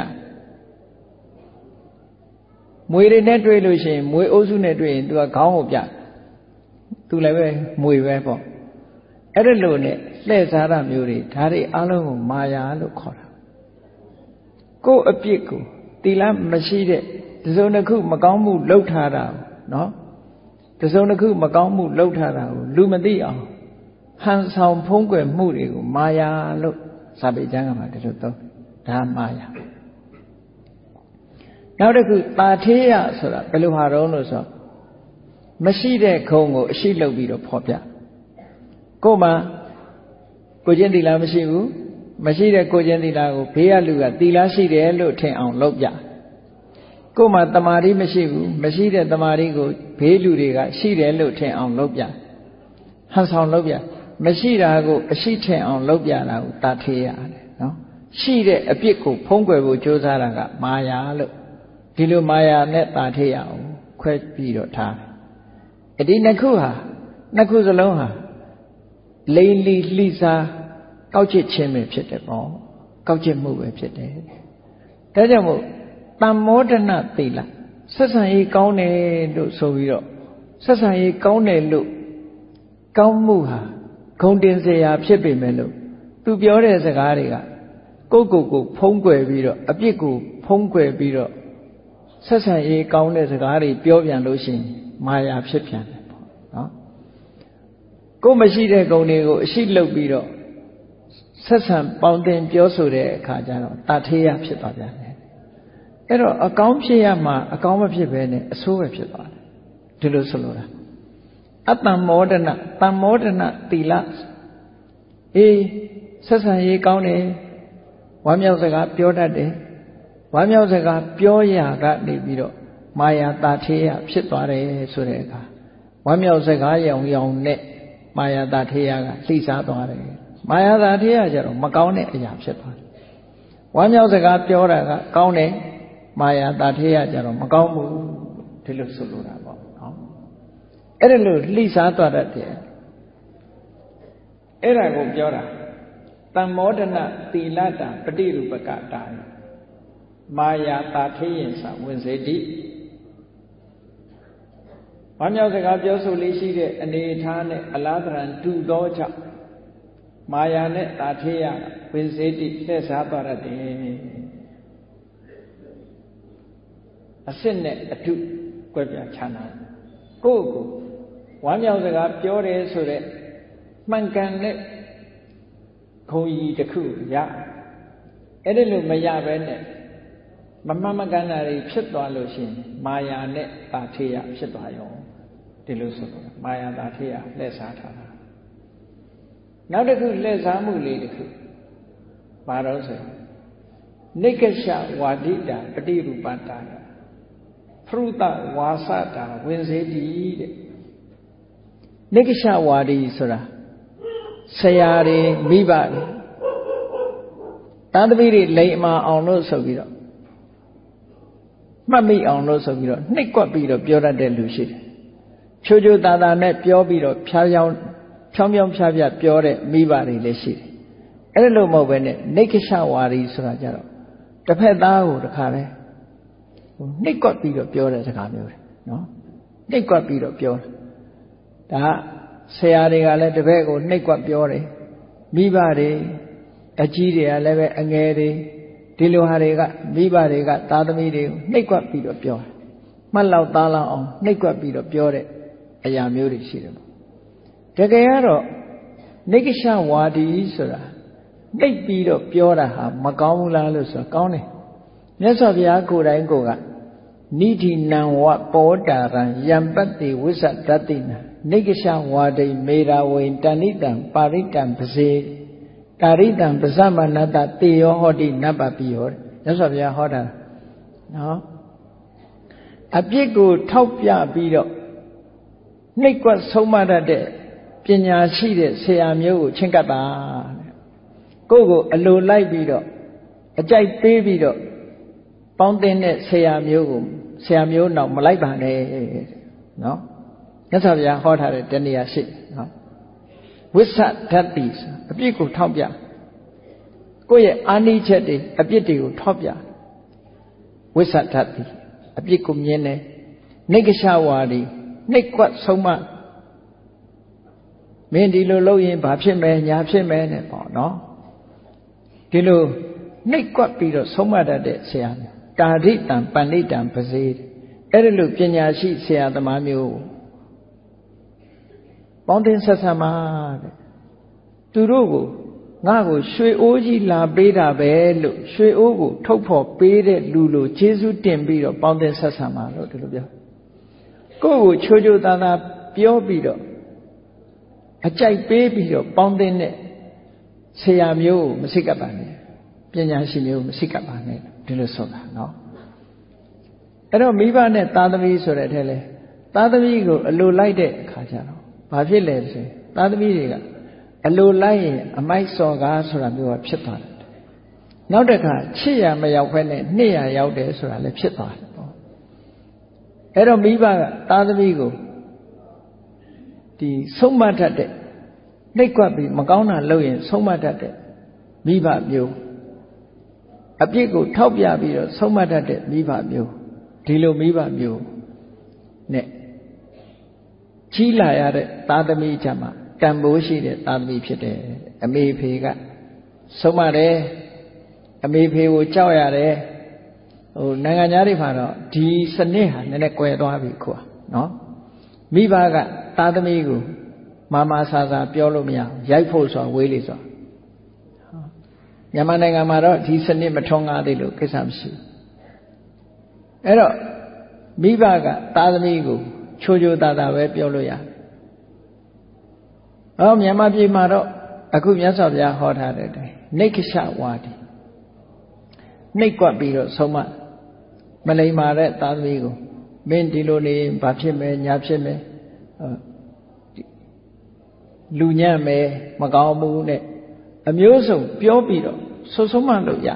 မွေတွေနဲ့တွေ့လို့ရှိရင်မွေအုပ်စုနဲ့တွေ့ရင်သူကခေါင်းကိုပြသူလည်းပဲမွေပဲပေါ့အဲ့ဒါလို့နဲ့လှည့်စားတာမျိုးတွေဒါတွေအလုံးကိုမာယာလို့ခေါ်တာကိုယ်အပြစ်ကိုတီလမရှိတဲ့တစုံတစ်ခုမကောင်းမှုလှုပ်ထားတာနော်တစုံတစ်ခုမကောင်းမှုလှုပ်ထားတာကိုလူမသိအောင်ဟန်ဆောင်ဖုံးကွယ်မှုတွေကိုမာယာလို့စာပေကျမ်းကမှာဒီလိုသုံးဒါမာယာနောက်တစ်ခုတာထေးရဆိုတာဘယ်လိုဟာတော့လို့ဆိုမရှိတဲ့ခုံကိုအရှိလုပ်ပြီးတော့ဖော်ပြကို့မှာကိုချင်းသီလမရှိဘူးမရှိတဲ့ကိုချင်းသီလကိုဘေးကလူကသီလရှိတယ်လို့ထင်အောင်လုပ်ပြကို့မှာတမာတိမရှိဘူးမရှိတဲ့တမာတိကိုဘေးလူတွေကရှိတယ်လို့ထင်အောင်လုပ်ပြဟန်ဆောင်လုပ်ပြမရှိတာကိုအရှိထင်အောင်လုပ်ပြတာကိုတာထေးရတယ်နော်ရှိတဲ့အပြစ်ကိုဖုံးကွယ်ဖို့ကြိုးစားတာကမာယာလို့ဒီလိုမာယာနဲ့တာထေးရအောင်ခွဲပြီးတော့ထားအဒီနှစ်ခုဟာနှစ်ခုစလုံးဟာလိမ့်လီလှိစားကောက်ချစ်ခြင်းပဲဖြစ်တယ်ပေါ့ကောက်ချစ်မှုပဲဖြစ်တယ်ဒါကြောင့်မို့တမ္မောဒနသီလဆက်ဆံရေးကောင်းတယ်လို့ဆိုပြီးတော့ဆက်ဆံရေးကောင်းတယ်လို့ကောင်းမှုဟာဂုဏ်တင်စရာဖြစ်ပေမဲ့လို့သူပြောတဲ့စကားတွေကကိုယ့်ကိုယ်ကိုဖုံးကွယ်ပြီးတော့အပြစ်ကိုဖုံးကွယ်ပြီးတော့ဆက်ဆံရေးကောင်းတဲ့စကားတွေပြောပြန်လို့ရှိရင်မာယာဖြစ်ပြန်တယ်ပေါ့နော်ကိုယ်မရှိတဲ့ဂုဏ်တွေကိုအရှိလုပ်ပြီးတော့ဆက်ဆံပေါင်းတင်ပြောဆိုတဲ့အခါကျတော့တာထေးရဖြစ်သွားပြန်တယ်အဲ့တော့အကောင်းဖြစ်ရမှာအကောင်းမဖြစ်ဘဲနဲ့အဆိုးပဲဖြစ်သွားတယ်ဒီလိုဆိုလိုတာအတ္တမောဒနာတမ္မောဒနာသီလအေးဆက်ဆံရေးကောင်းတယ်ဝမ်းမြောက်စကားပြောတတ်တယ်ဝမ်းမြောက်စကားပြောရကနေပြီးတော့မာယာတာထေးရဖြစ်သွားတယ်ဆိုတဲ့အခါဝမ်းမြောက်စကားရောင်ရောင်နဲ့မာယာတာထေးရကလှိစားသွားတယ်မာယာတာထေးရကျတော့မကောင်းတဲ့အရာဖြစ်သွားတယ်ဝမ်းမြောက်စကားပြောတာကကောင်းတယ်မာယာတာထေးရကျတော့မကောင်းဘူးဒီလိုဆိုလိုတာပေါ့နော်အဲ့ဒါလို့လှိစားသွားတတ်တယ်အဲ့ဒါကိုပြောတာတမ္မောဒနသီလတာပฏิရူပကတာမာယာတာထေးရင်စာဝင်စေတိဝမ်းမြောက်စကားပြောဆိုလေးရှိတဲ့အနေအထားနဲ့အလားတရံတူသောကြောင့်မာယာနဲ့တာထေးရဝင်စေတိလှည့်စားသွားတတ်တယ်အစစ်နဲ့အထုကွဲပြားခြားနာကိုယ့်ကိုဝမ်းမြောက်စကားပြောတယ်ဆိုတဲ့မှန်ကန်တဲ့ခုံကြီးတစ်ခုရအဲ့ဒီလိုမရဘဲနဲ့မမှန်မကန်တာတွေဖြစ်သွားလို့ရှိရင်မာယာနဲ့တာထေးရဖြစ်သွားရောဒီလိုဆိုတော့မာယာတာထေးရလှည့်စားထားတာနောက်တစ်ခုလှည့်စားမှုလေးတစ်ခုဘာလို့ဆိုနိက္ခရှဝါဒိတာပฏิရူပတာဖရုတဝါစတာဝင်စေတိတဲ့နိက္ခရှဝါဒီဆိုတာဆရာတွေမိဘတွေသားသမီးတွေလိမ်မာအောင်လို့ဆိုပြီးတော့မှတ်မိအောင်လို့ဆိုပြီးတော့နှိပ်ကွက်ပြီးတော့ပြောတတ်တဲ့လူရှိတယ်ချိုးချိုးသားသားနဲ့ပြောပြီးတော့ဖြားဖြောင်းဖြောင်းဖြောင်းဖြားဖြားပြောတဲ့မိဘတွေလည်းရှိတယ်အဲ့လိုမဟုတ်ပဲနဲ့နိက္ခရှဝါဒီဆိုတာကြတော့တစ်ဖက်သားကိုတခါလဲနှိပ်ကွက်ပြီးတော့ပြောတဲ့စကားမျိုးတွေနော်နှိပ်ကွက်ပြီးတော့ပြောဒါဆရာတွေကလည်းတပည့်ကိုနှိပ်ကွက်ပြောတယ်မိဘတွေအကြီးတွေကလည်းပဲအငယ်တွေဒီလိုဟာတွေကမိဘတွေကသားသမီးတွေကိုနှိပ်ကွက်ပြီးတော့ပြောတယ်မှတ်လောက်သားလောက်အောင်နှိပ်ကွက်ပြီးတော့ပြောတဲ့အရာမျိုးတွေရှိတယ်ပေါ့တကယ်ကတော့နိက္ခရှဝါဒီဆိုတာနှိပ်ပြီးတော့ပြောတာဟာမကောင်းဘူးလားလို့ဆိုကောင်းတယ်မြတ်စွာဘုရားကိုယ်တိုင်ကိုယ်ကနိဋ္ဌိနံဝပောတာရံယံပတ္တိဝိသဒတ္တိနနိက္ခရှဝါဒိမေရာဝိတဏိတံပါရိတံပစေတာရိတံပဇမနတတေယောဟောတိနပ္ပပိယောမြတ်စွာဘုရားဟောတာနော်အပြစ်ကိုထောက်ပြပြီးတော့နှိပ်ကွက်ဆုံးမတတ်တဲ့ပညာရှိတဲ့ဆရာမျိုးကိုချင်းကပ်ပါကိုယ့်ကိုအလိုလိုက်ပြီးတော့အကြိုက်ပေးပြီးတော့ပေါင်းတင်တဲ့ဆရာမျိုးကိုဆရာမျိုးတော့မလိုက်ပါနဲ့နော်မြတ်စွာဘုရားဟောထားတဲ့တဏှာရှိနော်ဝိသဒတ္တိအပြစ်ကိုထောက်ပြကိုယ့်ရဲ့အာနိချက်တွေအပြစ်တွေကိုထောက်ပြဝိသဒတ္တိအပြစ်ကိုမြင်တယ်နိက္ခရှဝါဒီနှိပ်ကွက်ဆုံးမမင်းဒီလိုလုပ်ရင်ဘာဖြစ်မယ်ညာဖြစ်မယ်နဲ့ပေါ့နော်ဒီလိုနှိပ်ကွက်ပြီးတော့ဆုံးမတတ်တဲ့ဆရာတာရိတံပဏိတံပစေအဲ့ဒီလိုပညာရှိဆရာသမားမျိုးပေါင်းတင်ဆက်ဆံပါတဲ့သူတို့ကိုငါ့ကိုရွှေအိုးကြီးလာပေးတာပဲလို့ရွှေအိုးကိုထုတ်ဖော်ပေးတဲ့လူလိုကျေးဇူးတင်ပြီးတော့ပေါင်းတင်ဆက်ဆံပါလို့ဒီလိုပြောကိုယ့်ကိုချိုးချိုးသားသားပြောပြီးတော့အကြိုက်ပေးပြီးတော့ပေါင်းတင်တဲ့ဆရာမျိုးကိုမစိတ်ကပ်ပါနဲ့ပညာရှိမျိုးကိုမစိတ်ကပ်ပါနဲ့ဒီလိုဆိုတာနော်အဲ့တော့မိဘနဲ့သားသမီးဆိုတဲ့အထက်လဲသားသမီးကိုအလိုလိုက်တဲ့အခါကျတော့ဘာဖြစ်လဲဆိုရင်သားသမီးတွေကအလိုလိုက်ရင်အမိုက်စော်ကားဆိုတာမျိုးကဖြစ်သွားတယ်နောက်တစ်ခါချစ်ရမရောက်ဖက်နဲ့နှိမ့်ရရောက်တယ်ဆိုတာလည်းဖြစ်သွားတယ်ပေါ့အဲ့တော့မိဘကသားသမီးကိုဒီဆုံးမတတ်တဲ့နှိပ်ကွက်ပြီးမကောင်းတာလုပ်ရင်ဆုံးမတတ်တဲ့မိဘမျိုးအပြစ်ကိုထောက်ပြပြီးတော့ဆုံးမတတ်တဲ့မိဘမျိုးဒီလိုမိဘမျိုးနဲ့ကြီးလာရတဲ့သားသမီးကြမှာတန်ဖိုးရှိတဲ့သားသမီးဖြစ်တယ်အမေဖေကဆုံးမတယ်အမေဖေကိုကြောက်ရတယ်ဟိုနိုင်ငံသားတွေမှာတော့ဒီစနစ်ဟာနည်းနည်းကွယ်သွားပြီခွာနော်မိဘကသားသမီးကိုမာမာဆာဆာပြောလို့မရရိုက်ဖို့ဆိုဝေးလေဆိုမြန်မာနိုင်ငံမှာတော့ဒီစနစ်မထွန်းကားသေးလို့ကိစ္စမရှိဘူးအဲ့တော့မိဘကသားသမီးကိုချိုးချိုးသားသားပဲပြောလို့ရတယ်။အော်မြန်မာပြည်မှာတော့အခုမြတ်စွာဘုရားဟောထားတဲ့အတိုင်းနိက္ခရှဝါဒီနှိပ်ကွက်ပြီးတော့ဆုံးမမလိမ္မာတဲ့သားသမီးကိုမင်းဒီလိုနေဘာဖြစ်မယ်ညာဖြစ်မယ်လူညံ့မယ်မကောင်းဘူးနဲ့အမျိုးစုံပြောပြီးတော့ဆုဆုံးမလို့ရ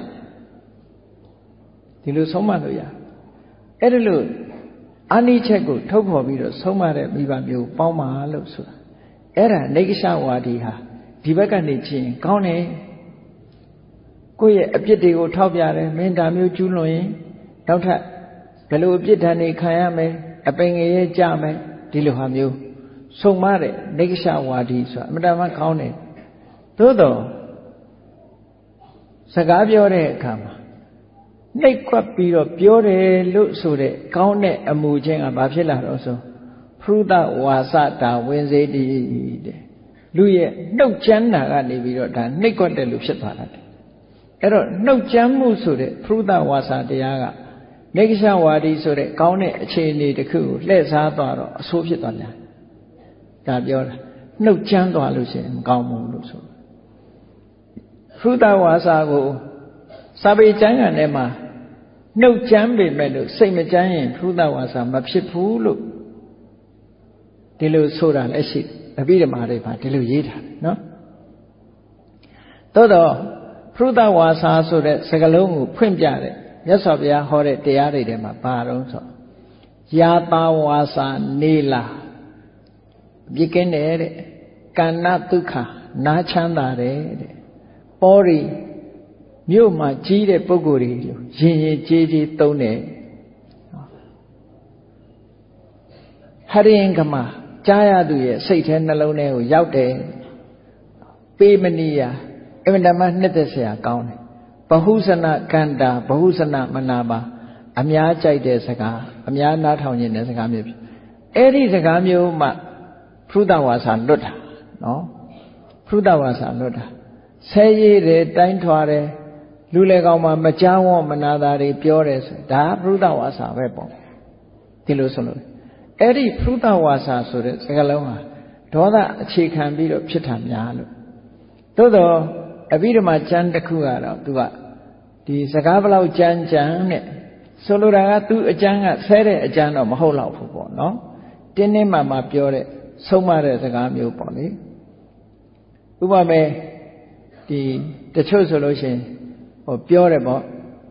ဒီလိုဆုံးမလို့ရအဲ့ဒါလို့အာနိချက်ကိုထုတ်ဖော်ပြီးတော့ဆုံးမတဲ့မိဘမျိုးပေါင်းပါလို့ဆိုတာအဲ့ဒါနိက္ခရှဝါဒီဟာဒီဘက်ကနေချင်းကောင်းတယ်ကိုယ့်ရဲ့အပြစ်တွေကိုထောက်ပြတယ်မင်းဒါမျိုးကျူးလွန်ရင်နောက်ထပ်ဘယ်လိုအပြစ်ဒဏ်တွေခံရမယ်အပင်ငရဲကြမယ်ဒီလိုဟာမျိုးဆုံးမတဲ့နိက္ခရှဝါဒီဆိုတာအမှန်တမ်းကောင်းတယ်သို့တော့စကားပြောတဲ့အခါမှာနှိပ်ကွက်ပြီးတော့ပြောတယ်လို့ဆိုတဲ့ကောင်းတဲ့အမူချင်းကဘာဖြစ်လာတော့ဆိုဖရုဒဝါစတာဝင်စေတည်တဲ့လူရဲ့နှုတ်ကြမ်းတာကနေပြီးတော့ဒါနှိပ်ကွက်တယ်လို့ဖြစ်သွားတယ်အဲ့တော့နှုတ်ကြမ်းမှုဆိုတဲ့ဖရုဒဝါစတရားကနိက္ခရှဝါဒီဆိုတဲ့ကောင်းတဲ့အခြေအနေတစ်ခုကိုလှည့်စားသွားတော့အဆိုးဖြစ်သွားတယ်ဒါပြောတာနှုတ်ကြမ်းသွားလို့ရှိရင်မကောင်းဘူးလို့ဆိုဖရုဒဝါစကိုစာပေကျမ်းဂန်ထဲမှာနှုတ်ကြမ်းပေမဲ့လို့စိတ်မကြမ်းရင်ဖရုဒဝါစာမဖြစ်ဘူးလို့ဒီလိုဆိုတာလည်းရှိအဘိဓမ္မာတွေမှာဒီလိုရေးထားတယ်နော်သို့တော့ဖရုဒဝါစာဆိုတဲ့စကားလုံးကိုဖွင့်ပြတဲ့မြတ်စွာဘုရားဟောတဲ့တရားတွေထဲမှာဘာတော့ဆိုယာတာဝါစာနေလာပြစ်ကင်းတယ်တဲ့ကန္နဒုက္ခနားချမ်းသာတယ်တဲ့ပောရီမြို့မှာကြီးတဲ့ပုဂ္ဂိုလ်တွေရင်ရင်ကြေးကြေးသုံးတယ်ဟရိယင်္ဂမကြားရသူရဲ့စိတ်ထဲနှလုံးထဲကိုရောက်တယ်ပေမနီယာအမှန်တမ်းနှစ်သက်စရာကောင်းတယ်ဘဟုစနကန္တာဘဟုစနမနာပါအများကြိုက်တဲ့စကားအများနားထောင်နေတဲ့စကားမျိုးဖြစ်အဲ့ဒီစကားမျိုးမှဖုဒ္ဓဝါစာလွတ်တာနော်ဖုဒ္ဓဝါစာလွတ်တာဆဲရည်တယ်တိုင်းထွာတယ်လူလေကောင်မှမကြောက်ဝမနာတာတွေပြောတယ်ဆိုဒါဖုဒ္ဓဝါစာပဲပေါ့ဒီလိုဆိုလို့အဲ့ဒီဖုဒ္ဓဝါစာဆိုတဲ့စကားလုံးဟာဒေါသအခြေခံပြီးတော့ဖြစ်တာများလို့သို့တော့အဘိဓမ္မာကျမ်းတစ်ခုကတော့သူကဒီစကားဘလောက်ကြမ်းကြမ်းနဲ့ဆိုလိုတာကသူအကျမ်းကဆဲတဲ့အကျမ်းတော့မဟုတ်တော့ဘူးပေါ့နော်တင်းတင်းမာမာပြောတဲ့ဆုံးမတဲ့စကားမျိုးပေါ့လေဥပမာဒီတချို့ဆိုလို့ရှိရင်ဟိုပြောတယ်ပေါ့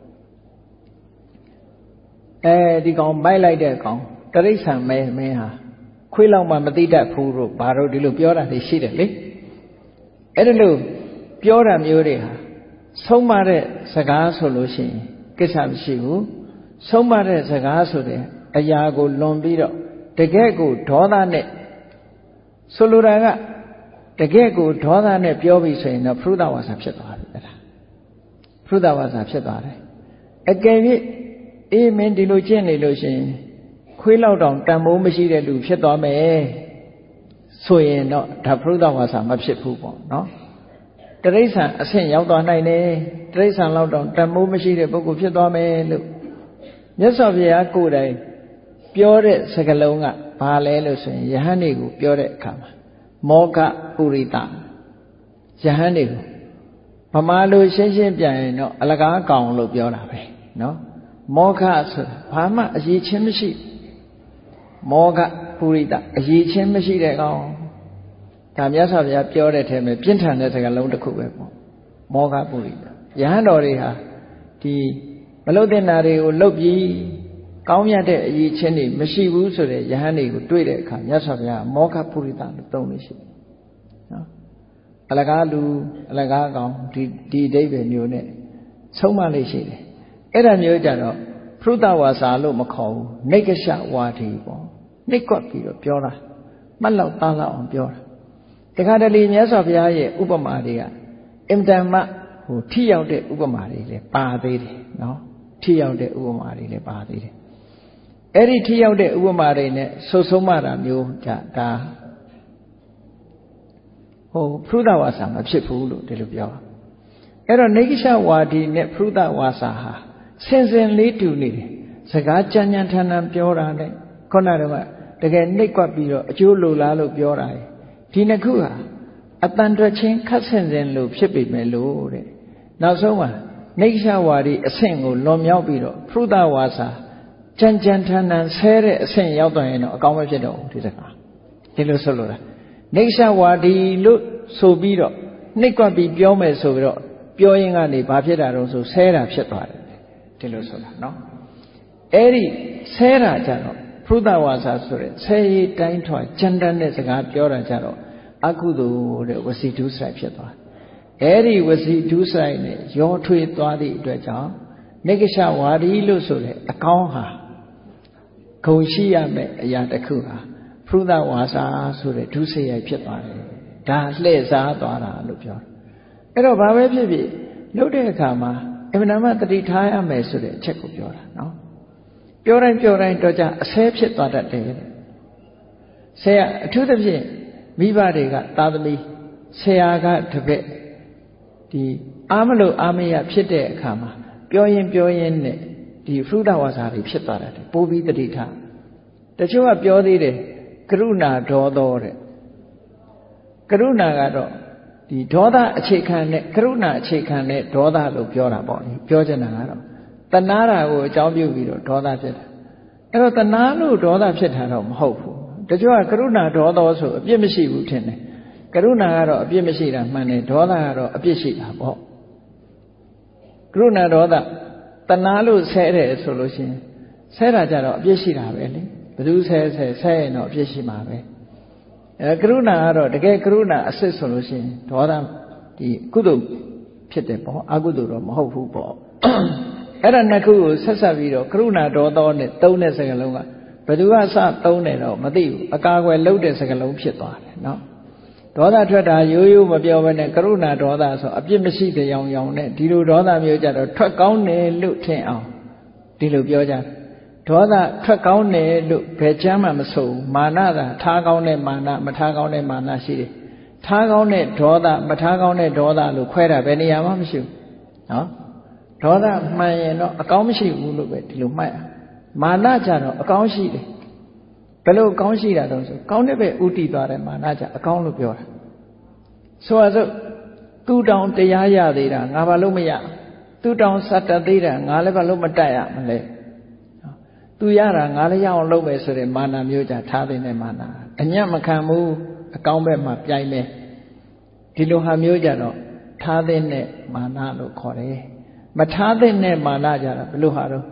အဲဒီကောင်မိုက်လိုက်တဲ့ကောင်တရိစ္ဆာန်မဲမင်းဟာခွေးလောက်မှမသိတတ်ဘူးလို့ဘာလို့ဒီလိုပြောတာတွေရှိတယ်လေအဲ့ဒါလို့ပြောတာမျိုးတွေဟာဆုံးမတဲ့စကားဆိုလို့ရှိရင်ကိစ္စမရှိဘူးဆုံးမတဲ့စကားဆိုတဲ့အရာကိုလွန်ပြီးတော့တကယ့်ကိုဒေါသနဲ့ဆိုလိုတာကတကယ့်ကိုဒေါသနဲ့ပြောပြီးဆိုရင်တော့ဖုဒ္ဓဝါစာဖြစ်သွားပြီအဲ့ဒါဖုဒ္ဓဝါစာဖြစ်သွားတယ်အကယ်၍အေးမင်းဒီလိုကျင့်နေလို့ရှိရင်ခွေးလောက်တောင်တန်မိုးမရှိတဲ့လူဖြစ်သွားမယ်ဆိုရင်တော့ဒါဖုဒ္ဓဝါစာမဖြစ်ဘူးပေါ့နော်တရိစ္ဆာန်အဆင့်ရောက်သွားနိုင်တယ်တရိစ္ဆာန်လောက်တောင်တန်မိုးမရှိတဲ့ပုဂ္ဂိုလ်ဖြစ်သွားမယ်လို့မြတ်စွာဘုရားကိုယ်တိုင်ပြောတဲ့စကားလုံးကဘာလဲလို့ဆိုရင်ယဟန်တွေကိုပြောတဲ့အခါမှာမောဃပုရိသယဟန်တွေကိုဗမာလိုရှင်းရှင်းပြန်ရင်တော့အလကားကောင်လို့ပြောတာပဲနော်မောဃဆိုတာဘာမှအရေးချင်းမရှိမောဃပုရိသအရေးချင်းမရှိတဲ့ကောင်ဒါမြတ်စွာဘုရားပြောတဲ့ထဲမှာပြင်းထန်တဲ့စကားလုံးတစ်ခုပဲပေါ့မောဃပုရိသယဟန်တော်တွေဟာဒီမလုတဲ့နာတွေကိုလှုပ်ပြီးကောင်းမြတ်တဲ့အရေးချင်းတွေမရှိဘူးဆိုတဲ့ယဟန်တွေကိုတွေ့တဲ့အခါမြတ်စွာဘုရားမောဃပုရိသလို့သုံးလို့ရှိတယ်နော်အလကားလူအလကားကောင်ဒီဒီအဓိပ္ပာယ်မျိုးနဲ့ဆုံးမလေးရှိတယ်အဲ့ဒါမျိုးကြတော့ဖုဒ္ဓဝါစာလို့မခေါ်ဘူးနိက္ခရှဝါဒီပေါ့နှိပ်ကွက်ပြီးတော့ပြောတာမှတ်လောက်သားလောက်အောင်ပြောတာတခါတလေမြတ်စွာဘုရားရဲ့ဥပမာတွေကအင်တန်မှဟိုထိရောက်တဲ့ဥပမာတွေလည်းပါသေးတယ်နော်ထိရောက်တဲ့ဥပမာတွေလည်းပါသေးတယ်အဲ့ဒီထိရောက်တဲ့ဥပမာတွေနဲ့ဆုတ်ဆုံးမတာမျိုးဒါဒါဟိုဖုဒ္ဓဝါစာမဖြစ်ဘူးလို့ဒီလိုပြောအဲ့တော့နိက္ခရှဝါဒီနဲ့ဖုဒ္ဓဝါစာဟာစင်စင်လေးတူနေတယ်စကားကြမ်းကြမ်းထန်ထန်ပြောတာနဲ့ခုနကတော့တကယ်နှိပ်ကွက်ပြီးတော့အကျိုးလိုလားလို့ပြောတာဒီနှစ်ခုဟာအတန်တွက်ချင်းခတ်ဆင်စင်လို့ဖြစ်ပေမဲ့လို့တဲ့နောက်ဆုံးမှာနိက္ခဝါဒီအဆင့်ကိုလွန်မြောက်ပြီးတော့ဖုဒ္ဓဝါစာကြမ်းကြမ်းထန်ထန်ဆဲတဲ့အဆင့်ရောက်သွားရင်တော့အကောင်းမဖြစ်တော့ဘူးဒီစကားဒီလိုဆိုလို့လားနိက္ခဝါဒီလို့ဆိုပြီးတော့နှိပ်ကွက်ပြီးပြောမယ်ဆိုပြီးတော့ပြောရင်းကနေဘာဖြစ်တာတော့ဆိုဆဲတာဖြစ်သွားတယ်ဒီလိုဆိုတာနော်အဲ့ဒီဆဲတာကြတော့ဖုဒ္ဓဝါစာဆိုတဲ့ဆဲရည်တိုင်းထွာကြမ်းတမ်းတဲ့စကားပြောတာကြတော့အကုသိုလ်တဲ့ဝစီဒုစရိုက်ဖြစ်သွားအဲ့ဒီဝစီဒုစရိုက်နဲ့ရောထွေးသွားသည့်အတွက်ကြောင့်နိက္ခရှဝါဒီလို့ဆိုတဲ့အကောင်းဟာဂုဏ်ရှိရမယ့်အရာတစ်ခုဟာဖုဒ္ဓဝါစာဆိုတဲ့ဒုစရိုက်ဖြစ်သွားတယ်ဒါလှည့်စားသွားတာလို့ပြောတယ်အဲ့တော့ဘာပဲဖြစ်ဖြစ်လုပ်တဲ့အခါမှာအမှန်တမ်းတတိထားရမယ်ဆိုတဲ့အချက်ကိုပြောတာနော်ပြောတိုင်းပြောတိုင်းတော့ကြအဆဲဖြစ်သွားတတ်တယ်ဆရာအထူးသဖြင့်မိဘတွေကသာသမီဆရာကတပည့်ဒီအာမလို့အာမရဖြစ်တဲ့အခါမှာပြောရင်ပြောရင်နဲ့ဒီဖုဒ္ဓဝါစာတွေဖြစ်သွားတယ်ပိုးပြီးတတိထားတချို့ကပြောသေးတယ်ကရုဏာဒေါသောတဲ့ကရုဏာကတော့ဒီဒေါသအခြေခံနဲ့ကရုဏာအခြေခံနဲ့ဒေါသလို့ပြောတာပေါ့ပြောချင်တာကတော့တဏှာတာကိုအကြောင်းပြုပြီးတော့ဒေါသဖြစ်တာအဲ့တော့တဏှာလို့ဒေါသဖြစ်တာတော့မဟုတ်ဘူးတချို့ကကရုဏာဒေါသောဆိုအပြစ်မရှိဘူးထင်တယ်ကရုဏာကတော့အပြစ်မရှိတာမှန်တယ်ဒေါသကတော့အပြစ်ရှိတာပေါ့ကရုဏာဒေါသတဏှာလို့ဆဲတယ်ဆိုလို့ရှိရင်ဆဲတာကြတော့အပြစ်ရှိတာပဲလေဘယ်သူဆဲဆဲဆဲရင်တော့အပြစ်ရှိမှာပဲအဲကရုဏာကတော့တကယ်ကရုဏာအစစ်ဆိုလို့ရှိရင်ဒေါသဒီကုသိုလ်ဖြစ်တယ်ပေါ့အကုသိုလ်တော့မဟုတ်ဘူးပေါ့အဲ့ဒါနှစ်ခုကိုဆက်ဆက်ပြီးတော့ကရုဏာဒေါသောနဲ့သုံးတဲ့စကားလုံးကဘယ်သူကစသုံးတယ်တော့မသိဘူးအကာအကွယ်လုပ်တဲ့စကားလုံးဖြစ်သွားတယ်နော်ဒေါသထွက်တာရိုးရိုးမပြောဘဲနဲ့ကရုဏာဒေါသဆိုအပြစ်မရှိတဲ့ရောင်ရောင်နဲ့ဒီလိုဒေါသမျိုးကြတော့ထွက်ကောင်းတယ်လို့ထင်အောင်ဒီလိုပြောကြဒေါသထွက်ကောင်းတယ်လို့ဘယ်ချမ်းမှမဆိုမာနသာထားကောင်းတဲ့မာနမထားကောင်းတဲ့မာနရှိတယ်ထားကောင်းတဲ့ဒေါသမထားကောင်းတဲ့ဒေါသလို့ခွဲတာဘယ်နေရာမှမရှိဘူးနော်ဒေါသမှန်ရင်တော့အကောင်းမရှိဘူးလို့ပဲဒီလိုမှတ်ရမာနကြတော့အကောင်းရှိတယ်ဘယ်လိုအကောင်းရှိတာတော့ဆိုကောင်းတဲ့ပဲဥတည်သွားတယ်မာနကြအကောင်းလို့ပြောတာဆိုပါစို့သူတောင်တရားရသေးတာငါဘာလို့မရသူတောင်စတတ်သေးတာငါလည်းဘာလို့မတတ်ရမလဲသူရတာငါလည်းရအောင်လုပ်မယ်ဆိုတဲ့မာနမျိုးကြထားတဲ့မာနအညံ့မခံဘူးအကောင်းဘက်မှာပြိုင်မယ်ဒီလိုဟာမျိုးကြတော့ထားတဲ့မာနလို့ခေါ်တယ်မထားတဲ့မာနကြတာဘယ်လိုဟာတော့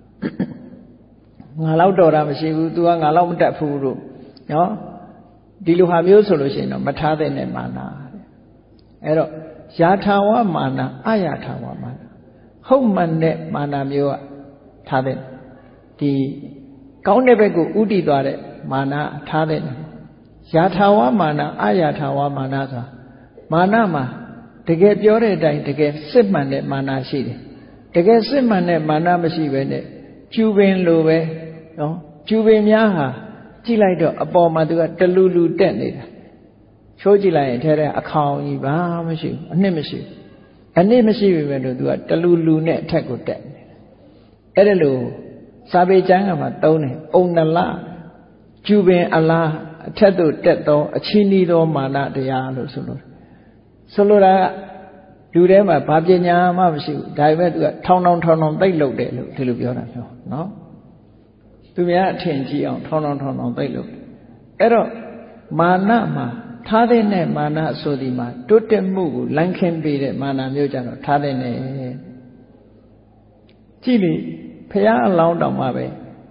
ငါလောက်တော်တာမရှိဘူး तू ကငါလောက်မတတ်ဘူးလို့နော်ဒီလိုဟာမျိုးဆိုလို့ရှိရင်တော့မထားတဲ့မာနအဲ့တော့ယာထာဝမာနအယာထာဝမာနဟုတ်မှန်တဲ့မာနမျိုးကထားတဲ့ဒီကောင်းတဲ့ဘက်ကိုဥတည်သွားတဲ့မာနထားတဲ့ယာထာဝမာနအယာထာဝမာနဆိုတာမာနမှာတကယ်ပြောတဲ့အတိုင်းတကယ်စစ်မှန်တဲ့မာနရှိတယ်တကယ်စစ်မှန်တဲ့မာနမရှိဘဲနဲ့ကျူပင်လိုပဲနော်ကျူပင်များဟာကြည့်လိုက်တော့အပေါ်မှာသူကတလူလူတက်နေတာချိုးကြည့်လိုက်ရင်ထဲထဲအခေါင်ကြီးဘာမှမရှိဘူးအနှစ်မရှိဘူးအနှစ်မရှိပြီပဲလို့သူကတလူလူနဲ့အထက်ကိုတက်နေတယ်အဲ့ဒါလို့စာပေကျမ်းကမှသုံးတယ်အုံနလကျူပင်အလားအထက်သို့တက်သောအချီးနှီးသောမာနတရားလို့ဆိုလို့ဆိုလိုတာကလူထဲမှာဘာပညာမှမရှိဘူးဒါပေမဲ့သူကထောင်ထောင်ထောင်ထောင်သိပ်လုပ်တယ်လို့ဒီလိုပြောတာပြောနော်သူများအထင်ကြီးအောင်ထောင်ထောင်ထောင်ထောင်သိပ်လုပ်တယ်အဲ့တော့မာနမှာထားတဲ့နဲ့မာနဆိုဒီမှာတိုးတက်မှုကိုလမ်းခင်းပေးတဲ့မာနမျိုးကြတော့ထားတဲ့နဲ့ကြည့်လေဖရာအလောင်းတောင်မှပဲ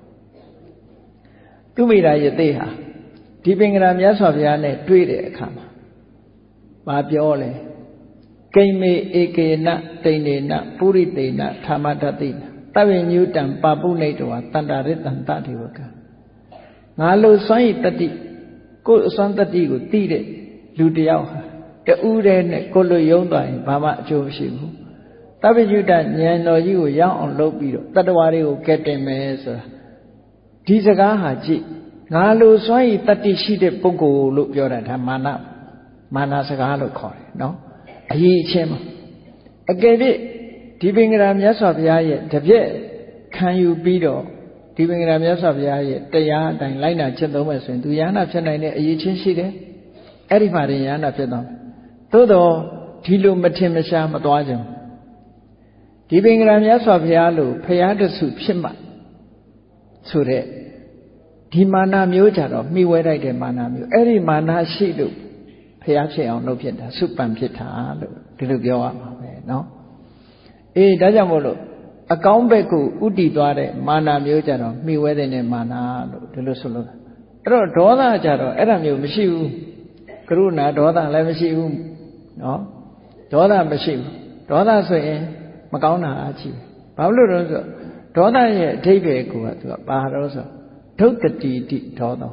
သူမိတာယသိဟာဒီပင်ကရာမြတ်စွာဘုရားနဲ့တွေ့တဲ့အခါမှာဘာပြောလဲကိမ္မေဧကေနတိန်နေနပုရိသေနธรรมတတိတဝိညုတံပါပုနိတောတန္တာရတံတတိဝကငါလိုစွန့်ဤတတိကိုယ်အစွမ်းတတိကိုသိတဲ့လူတယောက်ဟာတူးတဲ့နဲ့ကိုလိုယုံသွားရင်ဘာမှအကျိုးမရှိဘူးတဝိညုတဉာဏ်တော်ကြီးကိုရောက်အောင်လုပ်ပြီးတော့တတ္တဝါတွေကိုကဲတင်မယ်ဆိုတာဒီစကားဟာကြည့်ငါလိုစွန့်ဤတတိရှိတဲ့ပုဂ္ဂိုလ်လို့ပြောတာဒါမာနမာနစကားလို့ခေါ်တယ်နော်အရေးအချင်းမှာအကယ်၍ဒီပင်ကရာမြတ်စွာဘုရားရဲ့တပြည့်ခံယူပြီးတော့ဒီပင်ကရာမြတ်စွာဘုရားရဲ့တရားအတိုင်းလိုက်နာကျင့်သုံးမယ်ဆိုရင်သူယန္နာဖြစ်နိုင်တဲ့အရေးချင်းရှိတယ်အဲ့ဒီမှာရင်ယန္နာဖြစ်သွားမယ်သို့တော့ဒီလိုမထင်မရှားမသွားကြဘူးဒီပင်ကရာမြတ်စွာဘုရားလို့ဘုရားတဆူဖြစ်မှဆိုတဲ့ဒီမာနမျိုးကြတော့မှီဝဲလိုက်တဲ့မာနမျိုးအဲ့ဒီမာနရှိလို့ဘုရားဖြစ်အောင်လုပ်ဖြစ်တာစုပန်ဖြစ်တာလို့ဒီလိုပြောရမှာပဲเนาะအေးဒါကြောင့်မို့လို့အကောင်းဘက်ကိုဥတည်သွားတဲ့မာနမျိုးကြတော့မှီဝဲတဲ့မာနလို့ဒီလိုဆိုလို့အဲ့တော့ဒေါသကြတော့အဲ့ဒါမျိုးမရှိဘူးကရုဏာဒေါသလည်းမရှိဘူးเนาะဒေါသမရှိဘူးဒေါသဆိုရင်မကောင်းတာအချီဘာလို့လဲဆိုဒေါသရဲ့အဓိပ္ပာယ်ကိုကသူကဘာလို့ဆိုဒုက္ခတိတိဒေါသ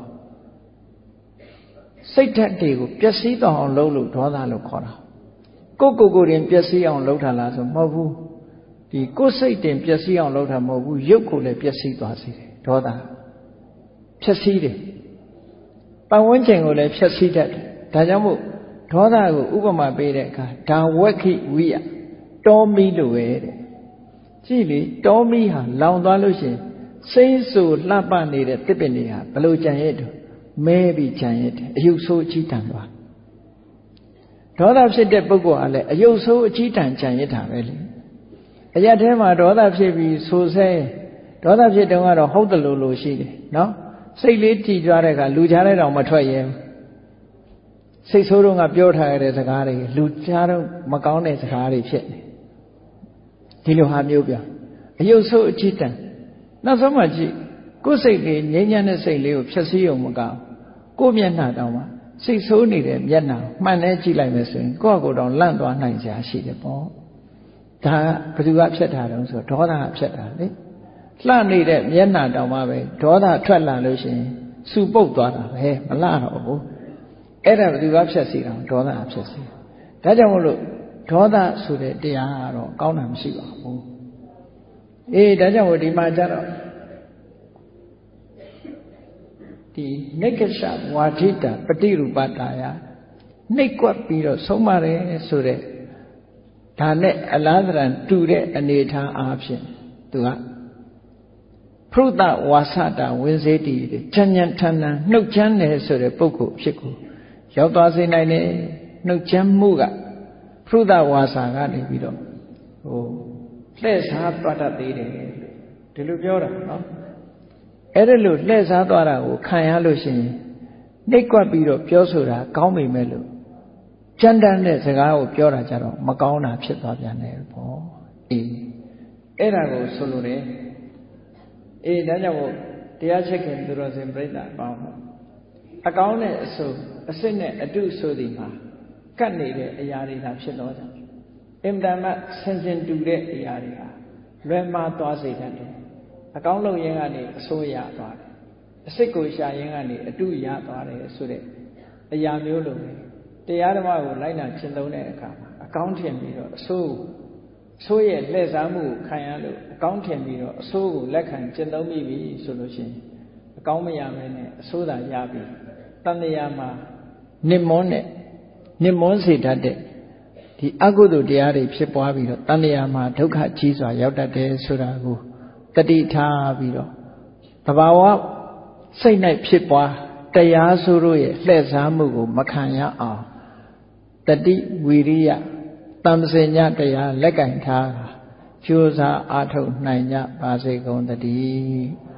စိတ်ဓာတ်တွေကိုပျက်စီးသွားအောင်လုပ်လို့ဒေါသလို့ခေါ်တာကိုယ်ကိုယ်ကိုယ်တင်ပျက်စီးအောင်လုပ်တာလားဆိုမဟုတ်ဘူးဒီကိုယ်စိတ်တင်ပျက်စီးအောင်လုပ်တာမဟုတ်ဘူးရုပ်ကိုလည်းပျက်စီးသွားစေတယ်ဒေါသပျက်စီးတယ်ပတ်ဝန်းကျင်ကိုလည်းပျက်စီးတတ်တယ်ဒါကြောင့်မို့ဒေါသကိုဥပမာပေးတဲ့အခါဒါဝက်ခိဝိယတောမီလို့ပဲတဲ့ကြည့်လေတောမီဟာလောင်သွားလို့ရှိရင်စိမ့်ဆူလှပနေတဲ့တစ်ပင်တွေဟာဘလို့ကြံရတဲ့မဲပြီးကြံရတဲ့အယုတ်ဆိုးအကြီးတန်သွားဒေါသဖြစ်တဲ့ပုဂ္ဂိုလ်ကလည်းအယုတ်ဆိုးအကြီးတန်ကြံရတာပဲလေအရက်ထဲမှာဒေါသဖြစ်ပြီးဆိုဆဲဒေါသဖြစ်တုန်းကတော့ဟုတ်တယ်လို့လို့ရှိတယ်နော်စိတ်လေးကြည်ကြွားတဲ့အခါလူကြားတဲ့တောင်မထွက်ရဲဘူးစိတ်ဆိုးတော့ကပြောထားရတဲ့စကားတွေလူကြားတော့မကောင်းတဲ့စကားတွေဖြစ်နေဒီလိုဟာမျိုးပြအယုတ်ဆိုးအကြီးတန်နောက်ဆုံးမှကြည့်ကိုယ်စိတ်လေးငြိမ်းချမ်းတဲ့စိတ်လေးကိုဖြည့်ဆည်းုံမကောင်းကိုယ်မျက်နှာတောင်မှစိတ်ဆိုးနေတဲ့မျက်နှာမှန်နဲ့ကြည့်လိုက်မယ်ဆိုရင်ကိုယ့်အကိုယ်တောင်လန့်သွားနိုင်ကြရှိတယ်ပေါ့ဒါကဘယ်သူကဖြစ်တာတုံးဆိုဒေါသကဖြစ်တာလေလှနေတဲ့မျက်နှာတောင်မှပဲဒေါသထွက်လာလို့ရှိရင်စူပုတ်သွားတာပဲမလှတော့ဘူးအဲ့ဒါဘယ်သူကဖြတ်စီတာဒေါသဖြတ်စီဒါကြောင့်မို့လို့ဒေါသဆိုတဲ့တရားကတော့ကောင်းတာမရှိပါဘူးအေးဒါကြောင့်မို့ဒီမှာကျတော့ဒီနိက္ခရှဝါဒိတပฏิရူပတာယနှိပ်ကွက်ပြီးတော့ဆုံးမတယ်ဆိုတဲ့ဒါနဲ့အလားတန်တူတဲ့အနေထားအားဖြင့်သူကဖရုဒဝါစတာဝင်းစေတီချမ်းချမ်းထမ်းထမ်းနှုတ်ချမ်းတယ်ဆိုတဲ့ပုဂ္ဂိုလ်ဖြစ်ကိုရောက်သွားစေနိုင်တယ်နှုတ်ချမ်းမှုကဖရုဒဝါစာကနေပြီးတော့ဟိုလှည့်စားသွားတတ်သေးတယ်ဒီလိုပြောတာနော်အဲ့ဒါလို့လှည့်စားသွားတာကိုခံရလို့ရှိရင်နှိပ်ကွက်ပြီးတော့ပြောဆိုတာကောင်းပေမဲ့လို့ကြမ်းတမ်းတဲ့စကားကိုပြောတာကြတော့မကောင်းတာဖြစ်သွားပြန်တယ်ပေါ့အေးအဲ့ဒါကိုဆိုလိုတယ်အေးဒါကြောင့်မို့တရားချက်ခင်သူတော်စင်ပြိဿအပေါင်းအကောင်းနဲ့အဆိုးအစစ်နဲ့အတုဆိုသည်မှာကတ်နေတဲ့အရာတွေသာဖြစ်တော့ကြောင့်အင်တန်မှဆင်ခြင်တူတဲ့အရာတွေဟာလွယ်မှားသွားစေတတ်တယ်အကောင်းလုပ်ရင်းကနေအဆိုးရသွားတယ်အစစ်ကိုရှာရင်းကနေအတုရသွားတယ်ဆိုတဲ့အရာမျိုးလိုပဲတရားဓမ္မကိုလိုက်နာကျင့်သုံးတဲ့အခါမှာအကောင်းထင်ပြီးတော့အဆိုးအဆိုးရဲ့လှည့်စားမှုကိုခံရလို့အကောင်းထင်ပြီးတော့အဆိုးကိုလက်ခံကျင့်သုံးမိပြီဆိုလို့ရှိရင်အကောင်းမရမဲနဲ့အဆိုးသာရပြီတန်တရားမှာနစ်မွန်းတဲ့နစ်မွန်းစေတတ်တဲ့ဒီအကုသိုလ်တရားတွေဖြစ်ပွားပြီးတော့တန်တရားမှာဒုက္ခကြီးစွာရောက်တတ်တယ်ဆိုတာကိုတတိထားပြီးတော့သဘာဝစိတ်၌ဖြစ်ပွားတရားဆိုတို့ရဲ့လှည့်စားမှုကိုမခံရအောင်တတိဝီရိယတမ္ပစညတရားလက်ကင်ထားကြိုးစားအားထုတ်နိုင်ကြပါစေကုန်သတည်း